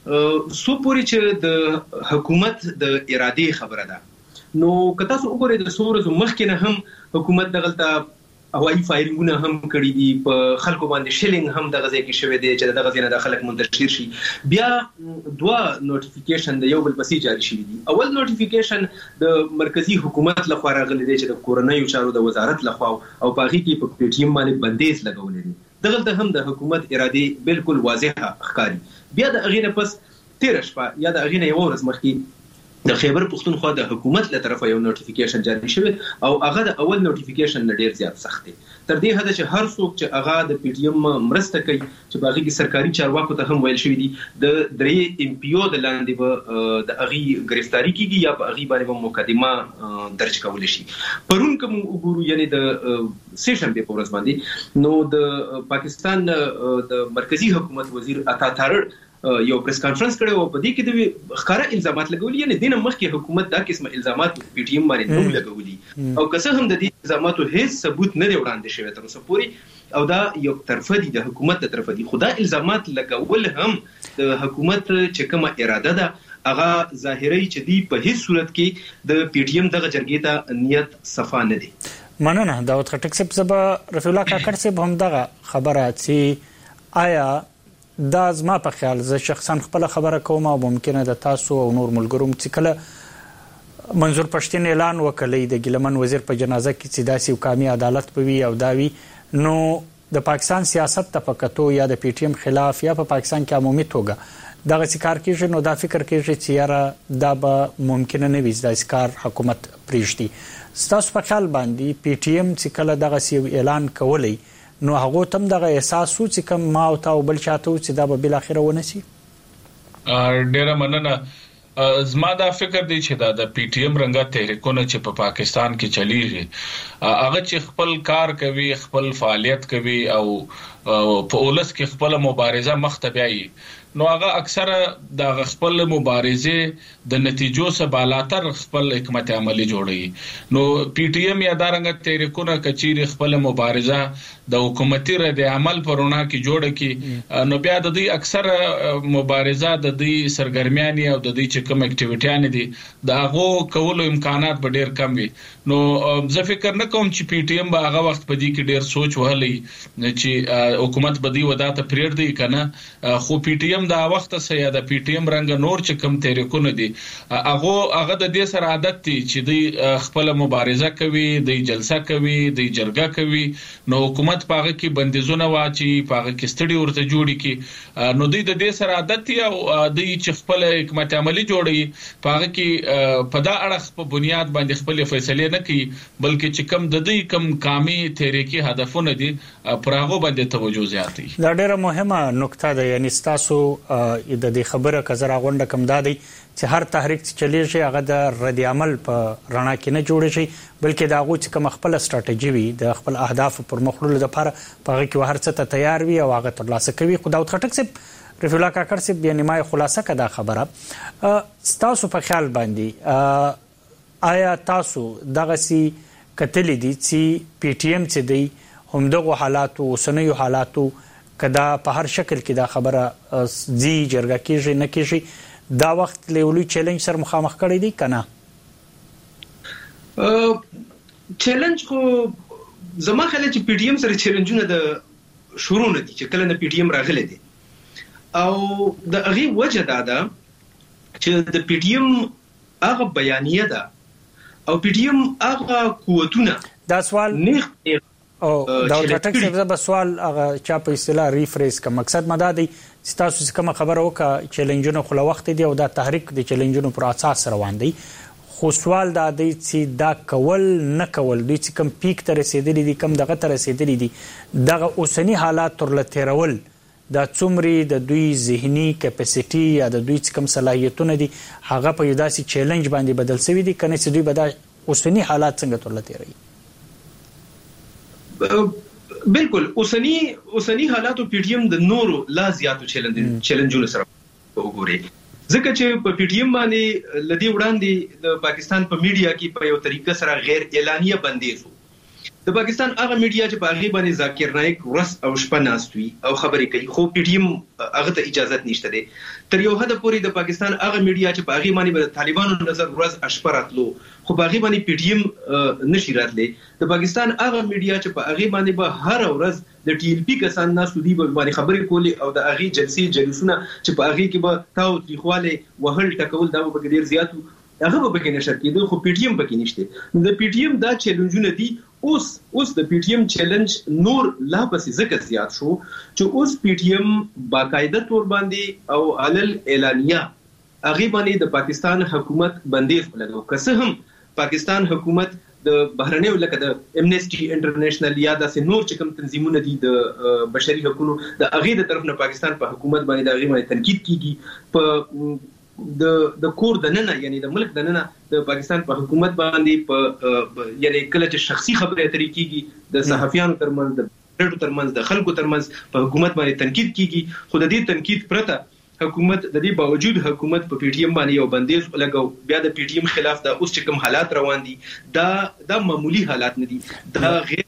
سو پوری چې د حکومت د اراده خبره ده. نو که تاسو وګورئ د سورزو مخکې نه هم حکومت دغلطه هوایي فایرینګونه هم کړي دي په خلکو باندې شیلینګ هم دغه ځای کې شوی دی چې دغه ځای نه د خلک منتشر شي. بیا دوه نوټیفیکیشن د یو بل پسې جاری شوي دي. اول نوټیفیکیشن د مرکزی حکومت لخوا راغلی دی چې د کورنیو چارو د وزارت لخوا او په هغې کې په پی ټی ایم باندې بندیز لګولی دی. دغلطه هم د حکومت اراده بالکل واضحه ښکاري. بیا د هغې نه پس تیره شپه یا د هغې نه یوه ورځ مخکې د خیبر پښتونخوا د حکومت له طرفه یو نوټیفیکیشن جاری شوی او هغه د اول نوټیفیکیشن نه ډیر زیات سخت دی تر دې حد چې هر څوک چې هغه د پی ټی ایم مرسته کوي چې باغی کې سرکاري چارواکو ته هم ویل شوی دی د درې ام پی او د لاندې به د اغي گرفتاری کیږي یا په اغي باندې مقدمه درج کول شي. پرون کوم وګورو یعنی د سیشن په ورځ باندې نو د پاکستان د مرکزی حکومت وزیر عطا تارړ یو پریس کانفرنس کړو او په دې کې د ښکارا الزامات لګولي یعنی دینه مخکې حکومت دا قسمه الزامات پی ټی ایم باندې نو لګولي او که څه هم د دې الزاماتو هیڅ ثبوت نه دی وړاندې شوی تر اوسه پورې او دا یو طرفه دي د حکومت تر طرفه دي خدا الزامات لګول هم د حکومت چې کومه اراده ده هغه ظاهري چې دی په هیڅ صورت کې د پی ټی ایم دغه جرګې ته نیت صفا نه دی. مننه داود خټک صاحب زبا رفیع الله کاکړ صاحب هم دغه خبره چې آیا دا زما په خیال زه شخصا خپل خبره کوم او ممکنه د تاسو او نور ملګرو چې کله منظور پښتين اعلان وکړي د ګلمن وزیر په جنازه کې چې داسې حکامي عدالت پوي او داوي نو د پاکستان سیاست ته پکتو یا د پی ټی ایم خلاف یا په پاکستان کې عمومي توګه دغه څکار کېږي نو دا فکر کېږي چې یاره دا به ممکنه نه وي د اسکار حکومت پریږدي. تاسو په خیال باندې پی ټی ایم چې کله دغه سی اعلان کولی نو هغه تم دغه احساس و چې کوم ما او تا بل چاته چې دا به بل اخره ونسی. ډیره مننه زما دا فکر دی چې دا د پی ټی ایم رنګه تحریکونه چې په پاکستان کې چلیږي هغه چې خپل کار کوي خپل فعالیت کوي او په اولس کې خپل مبارزه مخته بیایي نو هغه اکثره د خپل مبارزه د نتیجو سره بالاتر خپل حکمت عملی جوړي نو پی ټی ایم یا دارنګ تحریکونه کچیر خپل مبارزه د حکومتي رد عمل پرونه کې جوړه کی نو بیا د دې اکثره مبارزه د دې سرګرمیان او د دې چې کوم اکټیویټیان دي د هغه کولو امکانات به ډیر کم وي نو زه فکر نه کوم چې پی ټی ایم به هغه وخت په دې کې ډیر سوچ وهلي چې حکومت بدی وداته پرېړ دی کنه خو پی ټی ایم دا وخت سه یا د پی ټی ایم رنګ نور چې کوم تحریکونه دي هغه هغه د دې سره عادت دي چې د خپل مبارزه کوي د جلسه کوي د جرګه کوي نو حکومت پاغه کې بندیزونه واچي پاغه کې ستړي ورته جوړي کی نو د دې سره عادت دي او د چې خپل حکمت عملی جوړي پاغه کې په دا اړه په بنیاد باندې خپل فیصله نه کوي بلکې چې کم د دې کم کامي تحریکي هدفونه دي پرغه باندې توجه زیاتي. دا ډیره مهمه نقطه ده یعنی تاسو د دې خبره کزرا غونډه کم دادی چې هر تحریک چې چلیږي هغه د رد عمل په رڼا کې نه جوړ شي بلکې دا غو چې کوم خپل استراتیژي وي د خپل اهداف پر مخ وړلو لپاره په هغه کې هر څه ته تیار وي او هغه ترلاسه کوي. خو داود خټک صاحب رفیع الله کاکړ صاحب یعنی ما خلاصه کړه خبره تاسو په خیال باندې آیا تاسو دغه سي کتل دي چې پی ټی ایم چې دی هم دغه حالاتو وسنیو حالاتو کدا په هر شکل کې دا خبره زی جرګه کېږي نه کېږي دا وخت له لوی چیلنج سره مخامخ کړی دی کنه؟ چیلنج خو زما خیال چې پی ټی ایم سره چیلنجونه د شروع نه دي چې کله نه پی ټی ایم راغلی دی او د هغه وجه دا ده چې د پی ټی ایم هغه بیانیه ده او پی ټی ایم هغه قوتونه. دا سوال نه او دا ټټک څه به سوال هغه چا په اصطلاح ریفریز کا مقصد مدا دی چې تاسو څه خبره وکړه چیلنجونه خو له وخت دی او دا تحریک د چیلنجونو پر اساس روان دی خو سوال دا دی چې دا کول نه کول دوی چې کم پیک ته رسیدلی دي کم دغه ته رسیدلی دي دغه اوسنی حالات تر لتیرول دا څومره د دوی ذهني کیپاسټي یا د دوی کم صلاحیتونه دي هغه په یو داسې چیلنج باندې بدل شوی دي کنه چې دوی به دا اوسنی حالات څنګه تر لتیروي؟ بالکل اوسنی اوسنی حالاتو پی ټی ایم د نورو لا زیاتو چیلنج چیلنجونو سره وګوري ځکه چې په پی ټی ایم باندې لدی وړاندې د پاکستان په میډیا کې په یو طریقه سره غیر اعلانیه بندیز وو. د پاکستان هغه میډیا چې په هغه باندې ذاکر نایک ورس او شپه ناستوي او خبرې کوي خو پی ټی ایم هغه ته اجازه نشته دی. تر یو حد پورې د پاکستان هغه میډیا چې په هغه باندې د طالبانو نظر ورس اشپه راتلو خو په هغه باندې پی ټی ایم نشي راتلی. د پاکستان هغه میډیا چې په هغه باندې به هر ورځ د ټی ایل پی کسان ناسو دی باندې خبرې کولې او د هغه جلسې جلسونه چې په هغه کې به تاو تریخواله وهل ټکول دا به ډیر زیاتو هغه به کې نشر کېدل خو پی ټی ایم پکې نشته. د پی ټی ایم دا چیلنجونه دي اوس اوس د پی ټی ایم چیلنج نور لا پسې ذکر زیات شو چې اوس پی ټی ایم باقاعده تور باندې او علل اعلانیه هغه باندې د پاکستان حکومت بندیز لګو که څه هم پاکستان حکومت د بهرنیو لکه د امنیسټي انټرنیشنل یا د نور چې کوم تنظیمونه دي د بشري حقوقو د هغه د طرف نه پاکستان په حکومت باندې د هغه باندې تنقید کیږي په د د کور د ننه یعنی د ملک د ننه د پاکستان په حکومت باندې په یعنی کله چې شخصي خبرې اترې کیږي د صحافیانو ترمنځ د ډېرو ترمنځ د خلکو ترمنځ په حکومت باندې تنقید کیږي خو د دې تنقید پرته حکومت د دې باوجود حکومت په پی ټی ایم باندې یو بندیز لګاو بیا د پی ټی ایم خلاف دا اوس چې کوم حالات روان دي دا دا معمولی حالات نه دي دا غیر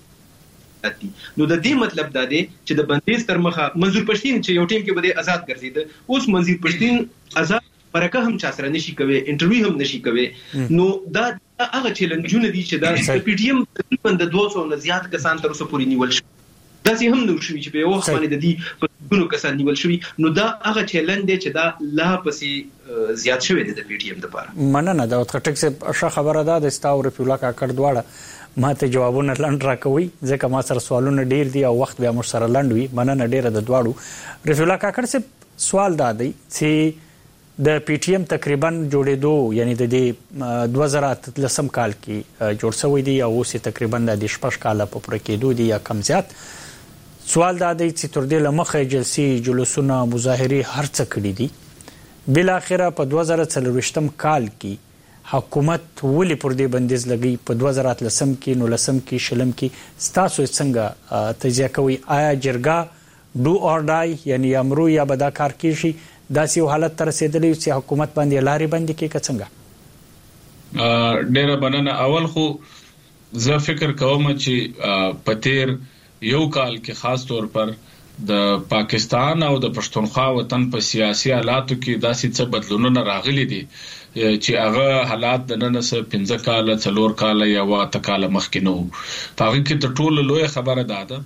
نو د دې مطلب دا دی چې د بندیز تر مخه منظور پښتين چې یو ټیم کې بده آزاد ګرځید اوس منظور پښتين آزاد پرکه هم چا سره نشي کوي انټرویو هم نشي کوي نو دا هغه چیلنجونه دي چې دا پی ټی ایم تقریبا د دوه سوه نه زیات کسان تر اوسه پورې نیول شي دا سي هم نو شوي چې په یو وخت باندې د دې په ټولو کسان نیول شوي نو دا هغه چیلنج دی چې دا لا پسې زیات شوی دی د پی ټی ایم لپاره. مننه دا ټټک څه ښه خبره ده د استاو رفیع الله کاکړ دواړه ما ته جوابونه لند راکوي ځکه ما سره سوالونه ډیر دي او وخت بیا مر سره لند وي. مننه ډیره د دواړو. رفیع الله کاکړ څه سوال دا دی چې د پی ټی ایم تقریبا جوړېدو یعنی د دې دوه زره اتلسم کال کې جوړ شوی دی او اوس تقریبا د شپږ کال په پوره کېدو دی یا کم زیات. سوال دا دی چې تر دې لمخه جلسې جلوسونه مظاهرې هر څه کړي دي بل اخره په دوه زره څلوېښتم کال کې حکومت ولې پر دې بندیز لګي په دوه زره اتلسم کې نو لسم کې شلم کې ستاسو څنګه تجزیه کوي آیا جرګه ډو اور ډای یعنی امرو یا بدا کار کیږي داسې حالت تر رسیدلی چې حکومت باندې لارې بندي کې څنګه؟ ډیره مننه. اول خو زه فکر کوم چې پتیر یو کال کې خاص طور پر د پاکستان او د پښتونخوا وطن په سیاسي حالاتو کې داسې څه بدلونونه راغلي دي چې هغه حالات د نن سه پنځه کال څلور کال یا واته کال مخکې نو هغه کې د ټولو لوی خبره ده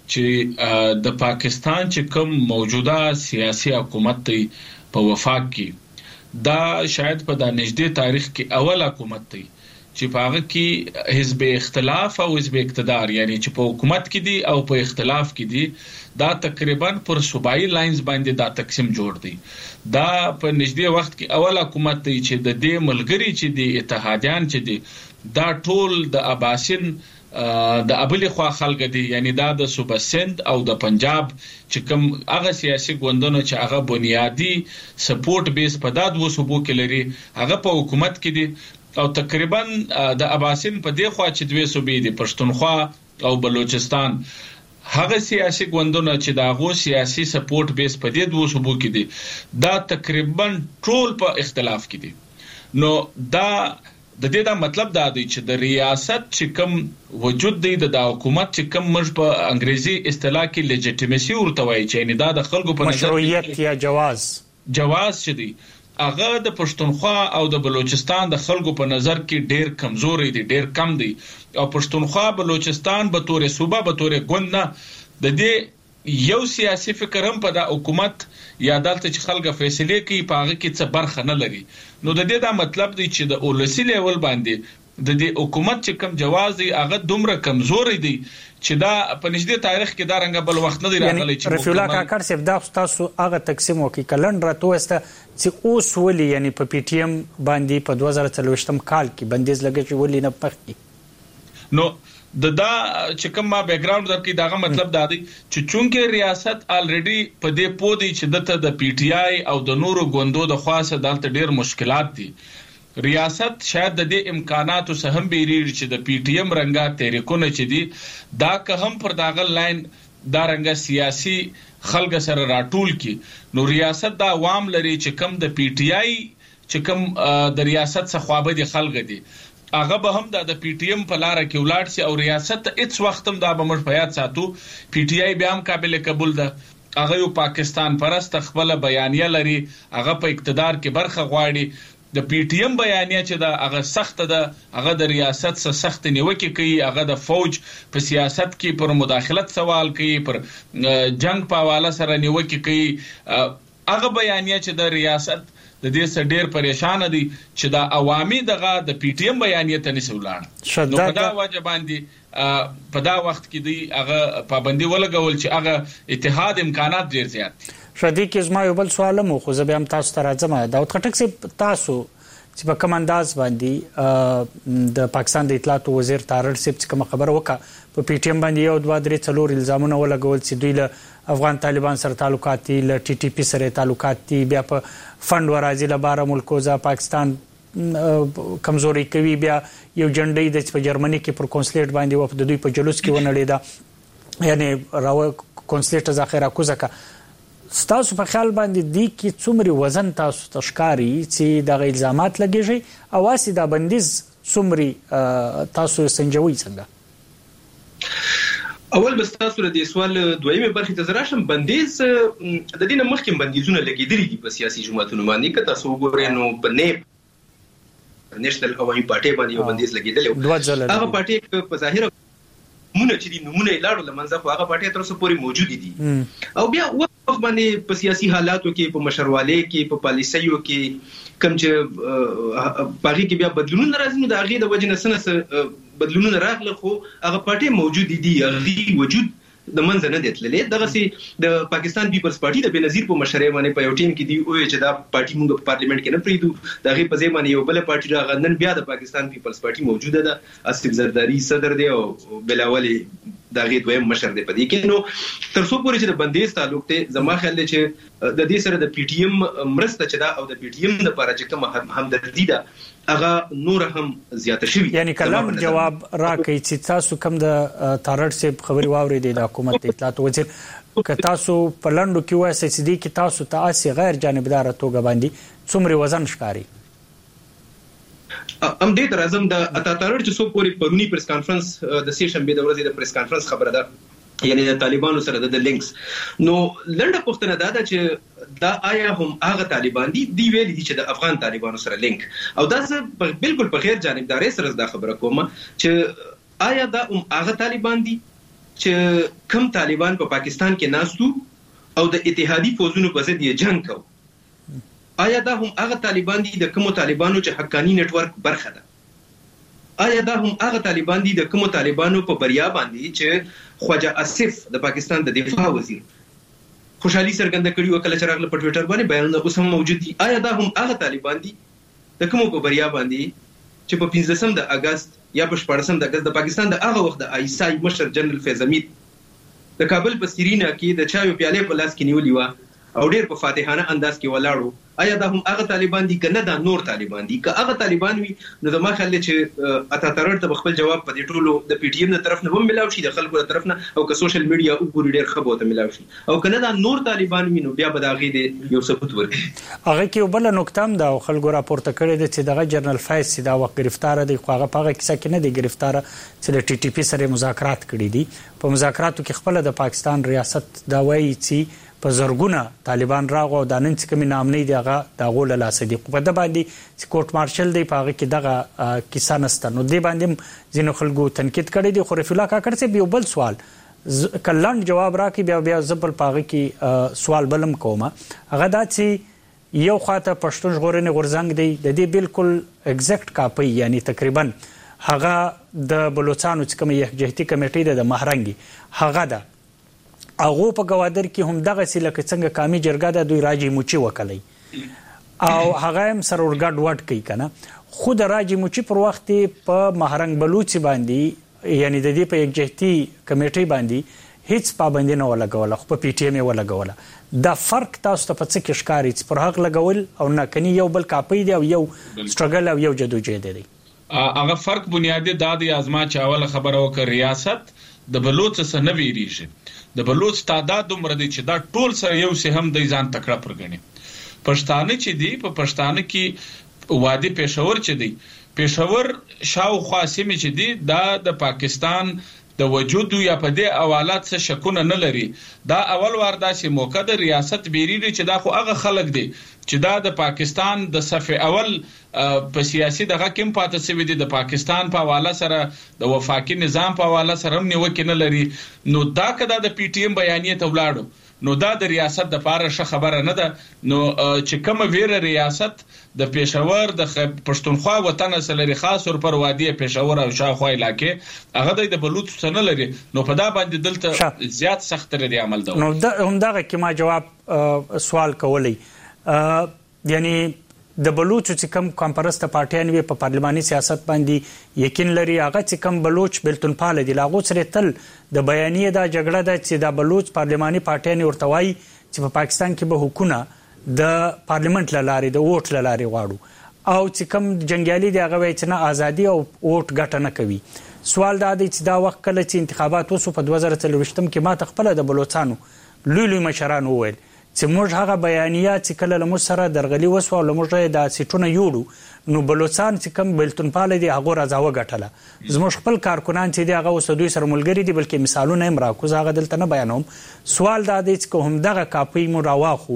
چې د پاکستان چې کوم موجوده سیاسي حکومت دی په وفاق کې دا شاید په د نږدې تاریخ کې اول حکومت دی چې په هغه کې حزب اختلاف او حزب اقتدار یعنی چې په حکومت کې دي او په اختلاف کې دي دا تقریبا پر صوبایي لاینز باندې دا تقسیم جوړ دی. دا په نږدې وخت کې اول حکومت دی چې د دې ملګری چې دي اتحادیان چې دي دا ټول د عباسین د ابل خوا خلک دي یعنی دا د صوبه سند او د پنجاب چې کوم هغه سیاسي ګوندونو چې هغه بنیادی سپورټ بیس په داد وو صوبو کې لري هغه په حکومت کې دي او تقریبا د عباسین په دی خوا چې دوی صوبې دي پښتونخوا او بلوچستان هغه سیاسي ګوندونه چې دا غو سیاسي سپورټ بیس په دې دوه صوبو کې دي دا تقریبا ټول په اختلاف کې دي. نو دا د دې دا مطلب دا دی چې د ریاست چې کوم وجود دی د حکومت چې کوم مج په انګریزي اصطلاح کې لیجټیمیسي ورته وایي چې نه دا د خلکو په مشروعیت یا جواز جواز چې دی هغه د پښتونخوا او د بلوچستان د خلکو په نظر کې ډیر کمزوري دي، ډیر کم دي، او پښتونخوا بلوچستان به تورې صوبه به تورې ګوند نه د دې یو سیاسي فکر هم په د حکومت یا دلته چې خلک فیصله کوي په هغه کې څه برخه نه لري. نو د دې دا مطلب دی چې د اولسي لیول باندې د دې حکومت چې کم جواز دی هغه دومره کمزوري دی چې دا په نږدې تاریخ کې دا رنګ بل وخت نه دی راغلی. چې رفیع الله کاکړ صاحب دا تاسو هغه تقسیم وکړي کلن راتوسته چې اوس ولي یعنی په پی ټی ایم باندې په دوه زره څلوېښتم کال کې بندیز لګی چې ولي نه پخې نو د دا چې کوم ما بیک ګراوند درکې داغه مطلب دا دی چې چونکه ریاست الریډي په دې پودي چې دته د پی ټی آی او د نورو ګوندو د خاصه دلته ډیر مشکلات دي. ریاست شاید د دې امکاناتو سه هم بیریږي چې د پی ټی ایم رنګا تحریکونه چې دي دا که هم پر داغه لاین دا رنګا سیاسي خلک سره راټول کی. نو ریاست دا عوام لري چې کم د پی ټی آی چې کم د ریاست څخه خوابه دي خلک دي هغه به هم د پی ټی ایم په لار کې ولاړ سي او ریاست هیڅ وخت هم دا به موږ په یاد ساتو پی ټی آی بیا هم قابل قبول ده. هغه یو پاکستان پرست خپل بیانیه لري، هغه په اقتدار کې برخه غواړي. د پی ټی ایم بیانیه چې دا هغه سخت ده، هغه د ریاست سره سخت نیوکه کوي، هغه د فوج په سیاست کې پر مداخلت سوال کوي، پر جنگ په حواله سره نیوکه کوي. هغه بیانیه چې د ریاست د دې سره ډیر پریشان دي چې دا عوامي دغه د پی ټی ایم بیانیه ته نشي ولاړ. نو په دا وجه باندې په دا وخت کې دی هغه پابندي ولګول چې هغه اتحاد امکانات ډیر زیات دي. شدي کې زما یو بل سوال مو خو زه به هم تاسو ته راځم. داود خټک صاحب تاسو چې په کوم انداز باندې د پاکستان د اطلاعات وزیر طاهر صاحب چې کوم خبره وکړه په پی ټی ایم باندې یو دوه درې څلور الزامونه ولګول چې دوی له افغان طالبان سره تعلقات دي، له ټي ټي پی سره تعلقات دي، بیا په فند ورازي لپاره ملکوزا پاکستان کمزوري کوي، بیا یو جنډي د په جرمني کې پر کنسولیټ باندې و د دوی په جلوس کې ونړېده، یعنی راو کنسولیټ ذخیره کوزکه. ستاسو په خیال باندې دی کې څومره وزن تاسو تشکاری چې د الزامات لګیږي او واسي دا بندیز څومره تاسو سنجوي څنګه؟ اول بس تاسو د سوال دویمه برخه ته زراشم. بندیز د دینه مخکې بندیزونه لګیدلي دي په سیاسي جماعتونو باندې که تاسو وګورئ نو په نیپ نېشنل هوایي پارټي باندې یو بندیز لګیدلی. هغه پارټي په ظاهر مونږ چې دي نمونه لاړو لمنځه خو هغه پارټي تر اوسه پورې موجود دي او بیا وخت باندې په سیاسي حالاتو کې په مشرواله کې په پالیسیو کې کوم چې باغی کې بیا بدلونونه راځي نو د هغه د وجه نه سنه بدلونونه راغله خو هغه پارټي موجود دي هغه وجود د منځ نه دتللې. دغه سي د پاکستان پیپلز پارټي د بنظیر په مشرۍ باندې په یو ټیم کې دی او چې دا پارټي موږ په پارلیمنت کې نه پریدو دغه په ځای باندې یو بل پارټي راغندن بیا د پاکستان پیپلز پارټي موجوده ده. اسف زرداری صدر دی او بلاولي دغه دویم مشر دی په دې کې. نو تر څو پورې چې د بندیز تعلق ته زما خیال دی چې د دې سره د پی ټی ایم مرسته چې دا او د پی ټی ایم لپاره چې کوم همدردي ده هغه نور هم زیاته شوی. یعنی کلام جواب راکړي چې تاسو کوم د طاهر صاحب خبري واوري د حکومت د اطلاعات وزیر که تاسو په لندو کې وایي چې دې کې تاسو ته اسی غیر جانبدار توګه باندې څومره وزن ښکاری؟ ام دې تر اعظم د اتاتارړ چې څو پورې پرونی پریس کانفرنس د سې شنبه د ورځې د پریس کانفرنس خبره ده یعنی د طالبانو سره د لینکس. نو لنډه پوښتنه دا ده چې دا آیا هم هغه طالبان دي دی ویل دي چې د افغان طالبانو سره لینک او دا زه بالکل په غیر جانبداري سره دا خبره کوم چې آیا دا هم هغه طالبان دي چې کم طالبان په پاکستان کې ناستو او د اتحادي فوجونو په ضد یې جنگ کو؟ آیا دا هم هغه طالبان دي د کوم طالبانو چې حقانی نت ورک برخه ده؟ آیا دا هم هغه طالبان دي د کوم طالبانو په بریا باندې چې خواجه اسف د پاکستان د دفاع وزیر خوشحالي څرګنده کړي او کله چې راغله په ټوئیټر باندې بیانونه اوس هم موجود دي؟ آیا دا هم هغه طالبان دي د کوم په بریا باندې چې په پنځلسم د اگست یا په شپږم د اگست د پاکستان د هغه وخت د آی اس آی مشر جنرال فیض حمید د کابل په سیرینا کې د چایو پیاله په لاس کې نیولې و او ډېر په فاتحانه انداز کې ولاړو؟ آیا دا هم هغه طالبان دي کنه دا نور طالبان دي؟ که هغه طالبان وي نو زما خیال چې اتاتارړ ته خپل جواب په دې ټولو د پی ټی ایم طرف نه هم ملاوي شي د خلکو تر طرف نه او که سوشل میډیا وګوري ډېر خبرو ته ملاوي شي او کنه دا نور طالبان وي نو بیا به دا غي یو ثبوت ورکړي. هغه کې بل نقطه هم دا خلکو راپورته کړی دی چې دغه جنرال فیض دا وخت گرفتار دی خو هغه په کیسه کې نه دی گرفتار چې د ټي ټي پی سره مذاکرات کړي دي. په مذاکراتو کې خپل د پاکستان ریاست دا وایي چې په زرګونه طالبان راغو د نن څخه نامنې دی هغه د غول لا صدیق په د باندې چې کوټ مارشل دی په هغه کې دغه کیسه نسته نو دی باندې ځینو خلکو تنقید کړی دی خو رفیع الله کاکړ سے یو بل سوال کلند جواب راکې بیا بیا زبل پاغه کې سوال بلم کومه هغه دا چې یو خاطر پښتون ژغورنې غورځنګ دی د دې بالکل ایگزیکټ کاپي یعنی تقریبا هغه د بلوچستان چې کوم یکجهتي کمیټې د مهرنګي هغه ده هغه په گوادر کې هم دغه سلکه څنګه کامي جرګه د دوی راجی موچی وکړي او هغه هم سرورګډ وټ کوي کنه خود راجی موچی پر وخت په مهرنګ بلوچ باندې یعنی د دې په یکجهتي کمیټې باندې هیڅ پابندي نه ولګول خو په پی ټی ایم ولګول دا فرق تاسو ته په څه کې ښکاري چې پر حق لګول او نه کني یو بل کاپي دی او یو سټرګل او یو جدوجہد دی هغه فرق بنیادی د دې ازما چاوله خبره وکړ ریاست د بلوچ څخه نه ویریږي د بلوچ تعداد دومره دی چې دا ټول سره یو سه هم د ځان تکړه پرګني پښتانه چې دی په پښتانه کې وادي پېښور چې دی پېښور شاوخوا سیمې چې دي دا د پاکستان د وجود یا په دې حوالات څخه شکونه نه لري دا اول وار داسې موقع د ریاست بیرېږي چې دا خو هغه خلک دي چې دا د پاکستان د صف اول په سیاسي دغه کوم پاتې سوي دي د پاکستان په حواله سره د وفاقي نظام په حواله سره هم نیوکه نه لري نو دا کدا د پی ټی ایم بیانیه ته ولاړو نو دا د ریاست د پاره ښه خبره نه ده نو چې کوم ویره ریاست د پېښور د پښتونخوا وطن سره خاص اور پر وادي پېښور او شاوخوا علاقې هغه د بلوچ سره لري نو په دا باندې دلته زیات سخت لري عمل ده نو دا هم دا کې ما جواب سوال کولی یعنی د بلوچ چې کوم کمپرست پارټیان وی په پارلماني سیاست باندې یقین لري هغه چې کوم بلوچ بلتون پال دي لاغو سره تل د بیانیه دا جګړه ده چې د بلوچ پارلماني پارټیان ورتوي چې په پاکستان کې به حکومت د پارلیمنت لاره د ووټ لاره واړو او چې کوم جنگیالي دی هغه چې نه ازادي او ووټ ګټه نه کوي سوال دا دی چې دا وخت کله چې انتخابات وسو په دوه زره څلوېښتم کې ما تخپل د بلوچستان لوی لوی مشران وویل چې موږ هغه بیانیه چې کله له موږ سره درغلي وسو او له موږ د سیټونه یوړو نو بلوچستان چې کوم بلتون پال دي هغه راځاوه غټله زموږ خپل کارکونان چې دی هغه اوس دوی سره ملګری دي بلکې مثالونه هم راکوز هغه دلته نه بیانوم سوال دا دی چې هم دغه کاپي مو راواخو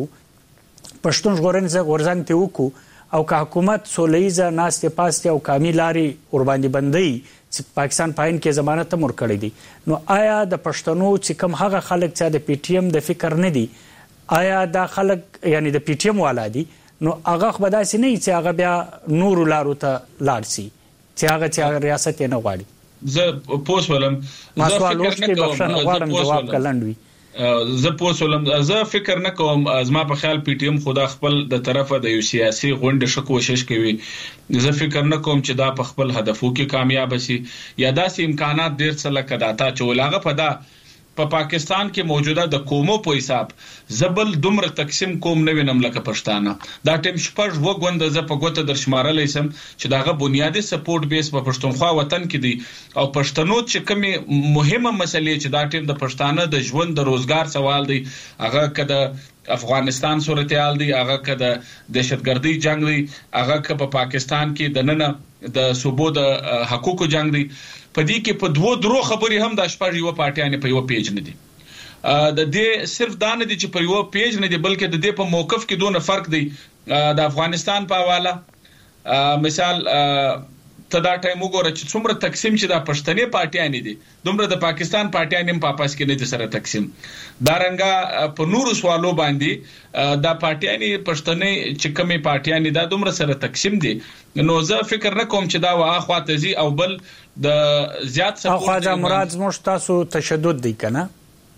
پښتون ژغورنې غورځنګ ته وکړو او که حکومت سولهیزه ناستې پاستې او کامي لارې ورباندې بندوي چې پاکستان پاین کې ضمانت هم ورکړی دي نو آیا د پښتنو چې کوم هغه خلک چې د پی ټی ایم د فکر نه دي آیا دا خلک یعنی د پی ټی ایم والا دي نو هغه خو به داسې نه چې هغه بیا نورو لارو ته لاړ شي چې هغه چې ریاست یې نه غواړي زه پوس ولم ما سوال وکړ بخښنه غواړم جواب کلند وي زه پوسولم زه فکر نه کوم ازما په خیال پی ټی ایم خدا خپل د طرفه د یو سیاسي غونډه شکو کوشش کوي زه فکر نه کوم چې دا په خپل هدفو کې کامیاب شي یا داسې امکانات ډیر څه لکه داتا چولاغه په دا په پاکستان کې موجوده د قومو په حساب زبل دومره تقسیم کوم نه وینم لکه پښتانه دا ټیم شپږ وګوند ز په ګوته در شمارلې سم چې داغه بنیادی سپورټ بیس په پښتونخوا وطن کې دی او پښتنو چې کومه مهمه مسلې چې دا ټیم د پښتانه د ژوند د روزګار سوال دی هغه کده افغانستان صورتحال دی هغه کده دهشتګردي جنگ دی هغه که په پاکستان کې د نن د صوبو د حقوقو جنگ دی پدې کې په دوه درو خبرې هم د شپږ یو پارټیانې په یو پیج نه دي د دې صرف دا نه دي چې په یو پیج نه دي بلکې د دې په موقف کې دونه فرق دی د افغانستان په حواله مثال ته دا ټایم وګوره چې څومره تقسیم چې د پښتنې پارټیانې دي دومره د پاکستان پارټیانې په پاس کې نه دي سره تقسیم دا رنګه په نورو سوالو باندې د پارټیانې پښتنې چې کومې پارټیانې دا دومره سره تقسیم دي نو زه فکر نه کوم چې دا واخوا تزي او بل د زیات سپورټ او خواجه مراد زموږ تاسو تشدد دی کنه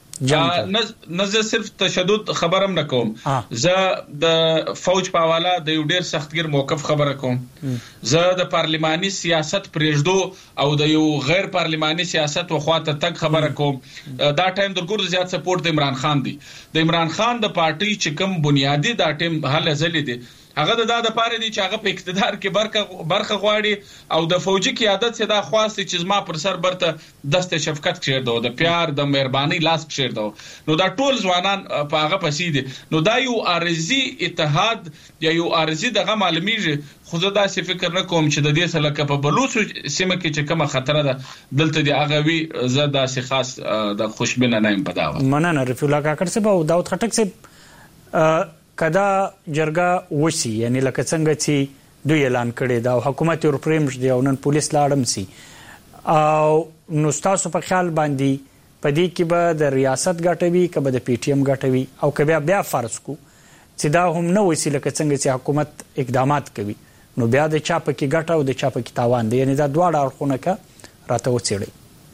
نه نه زه صرف تشدد خبرم نه کوم زه د فوج په حواله د یو ډیر سختګر موقف خبره کوم زه د پارلماني سیاست پرېږدو او د یو غیر پارلماني سیاست وخواته تک خبره کوم دا ټایم د ګور زیات سپورټ د عمران خان دی د عمران خان د پارټي چې کوم بنیادی دا ټیم حل ځلې دي هغه د داده پاره دي چې هغه په اقتدار کې برخه برخه غواړي او د فوجي قیادت څخه دا خواسته چې زما پر سر برته دست شفقت کړی دو د پیار د مهرباني لاس کړی دو نو دا ټول ځوانان په هغه پسې دي نو دا یو ارزي اتحاد یا یو ارزي دغه معلومیږي خو زه دا څه فکر نه کوم چې د دې سره لکه په بلوچ سیمه کې چې کومه خطر ده دلته دی هغه وی زه دا څه خاص د خوشبینه نه یم پداوه مننه رفیع الله کاکړ صاحب او داود خټک صاحب کدا جرګه وسی یعنی لکه څنګه چې دوی اعلان کړی دا حکومت ورپریم دی او نن پولیس لاړم سي او نو تاسو په خیال باندې پدې کې به د ریاست ګټوي کبه د پی ټی ایم ګټوي او کبه بیا فرض کو چې دا هم نه وسی لکه څنګه چې حکومت اقدامات کوي نو بیا د چا په کې ګټه او د چا په کې تاوان دی یعنی دا دواړه اړخونه کا راته وڅېړي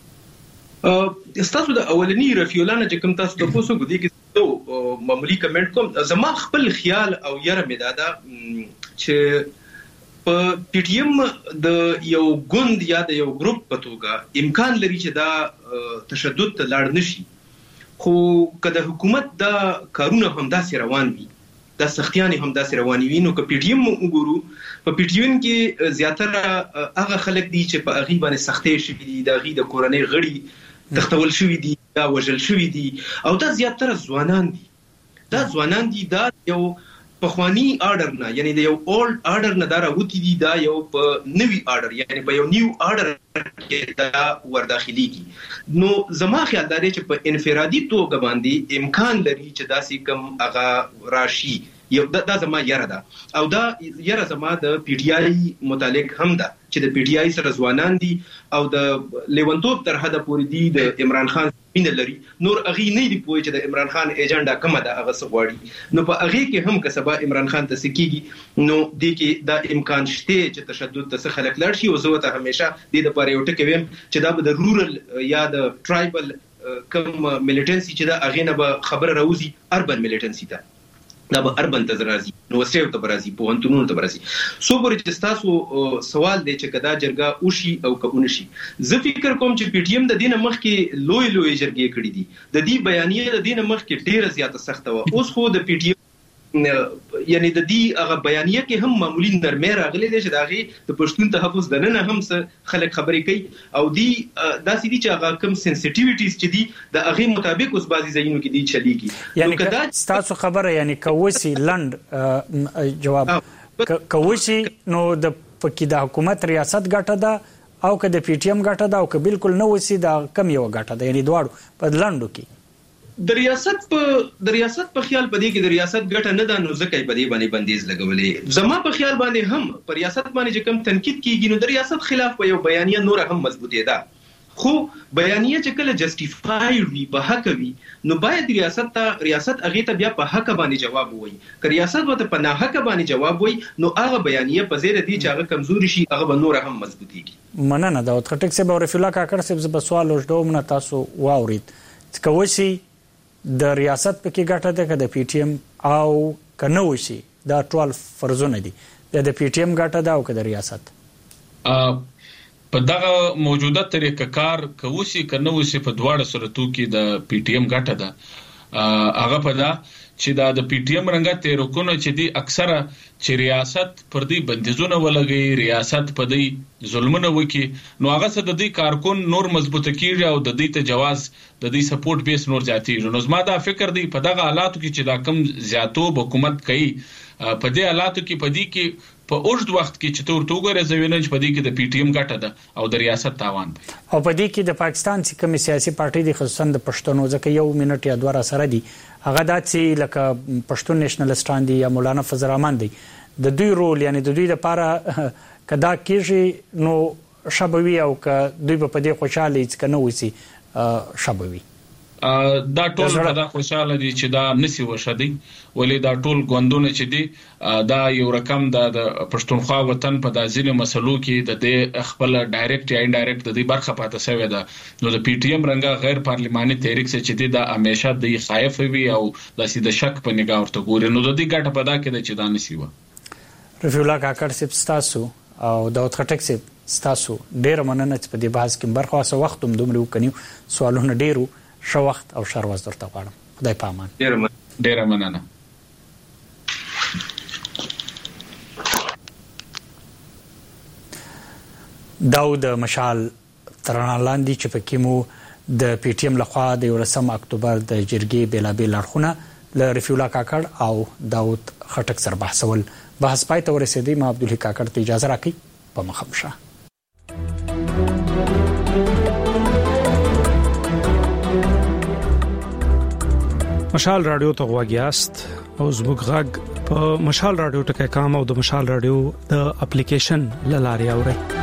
تاسو د اولنی رفیع الله نه چې کوم تاسو د پوسو غوډي کې نو معمولی کمنټ کوم زما خپل خیال او یره مې دادا چې په پی ټی ایم د یو ګوند یا د یو ګروپ په توګه امکان لري چې دا تشدد ته لاړ نشي خو کله حکومت دا کارونه هم داسې روان وي دا سختيانه هم داسې روان وي نو که پی ټی ایم وګورو په پی ټی ایم کې زیاتره هغه خلک دي چې په اغي باندې سختۍ شوي دي د اغي د کورنۍ غړي تختول شوي دي دا وژل شوي دي او دا زیاتره ځوانان دي دا ځوانان دي دا یو پخوانی آرډر نه یعنی د یو اولډ آرډر نه دا راوتی دي دا یو په نوی آرډر یعنی په یو نیو آرډر کې دا ورداخليږي نو زما خیال دا دی چې په انفرادي توګه باندې امکان لري چې داسې کم هغه راشي یو دا زما یره ده او دا یره زما د پی ټی آی متعلق هم ده چې د پی ټی آی سره ځوانان دي او د لیونتوب تر حد پورې دي د عمران خان مين لري نور اغي نه دی پوي چې د عمران خان ایجنډا کومه ده هغه سغواړي نو په اغي کې هم کسبه عمران خان ته سکیږي نو د کې دا امکان شته چې تشدد ته خلک لړ شي او زه ته همیشه د لپاره یو ټکی ویم چې دا د رورل یا د ټرایبل کوم ملیټنسي چې دا اغي نه به خبر راوځي اربن ملیټنسي ته دا به اربن ته راځي نو سیو ته راځي په انتونو ته راځي سو پورې چې تاسو سوال دی چې کدا جرګه اوشي او کونشي زه فکر کوم چې پی ټی ایم د دینه مخ کې لوی لوی جرګې کړې دي د دې بیانیه د دینه مخ کې ډیره زیاته سخته و اوس خو د پی ټی یعنی د دې هغه بیانیه کې هم معمولی نرمه راغلي دي چې داغه د پښتون تحفظ د نن هم خلک خبرې کوي او دی داسې دي چې هغه کم سنسټیویټیز چې دي د هغه مطابق اوس بعضی ځایونو کې دي چلیږي یعنی کدا تاسو خبره یعنی کوسی لند جواب کوسی نو د پکې د حکومت ریاست ګټه ده او که د پی ټی ایم ګټه ده او که بالکل نو وسی دا کم یو ګټه ده یعنی دواړو په لندو کې د ریاست په د ریاست په خیال پدې کې د ریاست ګټه نه ده نو ځکه پدې باندې بندیز لګولې زما په خیال باندې هم پر ریاست باندې چې کم تنقید کیږي نو د ریاست خلاف په یو بیانیه نور هم مضبوطه ده خو بیانیه چې کله جسټیفاید وي په حق وي نو باید ریاست ته ریاست هغه ته بیا په حق باندې جواب وایي که ریاست وته په نه حق باندې جواب وایي نو هغه بیانیه په زیره دي چې هغه کمزوري شي هغه نور هم مضبوطيږي مننه داود خټک صاحب او رفیع الله کاکړ صاحب زه سوال وژدوم نه تاسو واورید چې کوشي د ریاست پکې ګټه ده که د پی ټی ایم او کنه وشي دا ټول فرضونه دي د پی ټی ایم ګټه ده او که د ریاست په دغه موجوده طریقه کار کوي کنه وشي په دواړه صورتو کې د پی ټی ایم ګټه ده هغه په دا چې دا د پی ټی ایم رنګه تیرکونه چې دي اکثره چې ریاست پر دې بندیزونه ولګي ریاست په دې ظلمونه وکي نو هغه څه د دې کارکون نور مضبوطه کیږي او د دې ته جواز د دې سپورټ بیس نور زیاتېږي نو زما دا فکر دی په دغه حالاتو کې چې دا کم زیاتو حکومت کوي په دې حالاتو کې په دې کې په اوږد وخت کې چې تور توګره زوینه چې په دې کې د پی ټی ایم ګټه ده او د ریاست تاوان دی او په دې کې د پاکستان چې کوم سیاسي پارټي د خصوصا د پښتنو ځکه یو منټ یا دوه سره دي هغه د چې لکه پښتون نېشنلستان دي یا مولانا فضل الرحمن دي د دوی رول یعنی د دوی لپاره کدا کېږي نو شبوي او که دوی په دې خوشاله چې کنه وسی شبوي دا ټول دا خوشاله دي چې دا نسی وشدي ولې دا ټول غوندونه چې دي دا یو رقم د پښتونخوا وطن په دازینه مسلو کې د دې خپل ډایرکټ یا انډایرکټ د دې برخه پاتې شوی ده نو د پی ټی ایم رنګه غیر پارلیماني تحریک چې دي دا همیشه د خایف وي او د سید شک په نگاه ورته ګوري نو د دې ګټه پدا کې چې دا نسی و رفیع الله کاکړ صاحب ستاسو او داود خټک صاحب ستاسو ډیر مننه چې په دې بحث کې برخه واسه وخت هم دومره وکنیو سوالونه ډیرو شو وخت او شرواز درته غواړم خدای پامان ډیر ډیر مننه داود مشال ترانه لاندې چې پکې مو د پی ټی ایم لخوا د یولسم اکتوبر د جرګې بیلابیل اړخونه ل رفیع الله کاکړ او داود خټک سره بحثول. بحث پای ته ورسېدی. ما عبدالحی کاکړ ته اجازه راکړئ په مخه شه. مشال رادیو ته غواګیاست او زموږ غږ په مشال رادیو ټکی کام او د مشال رادیو د اپلیکیشن لاري اورئ.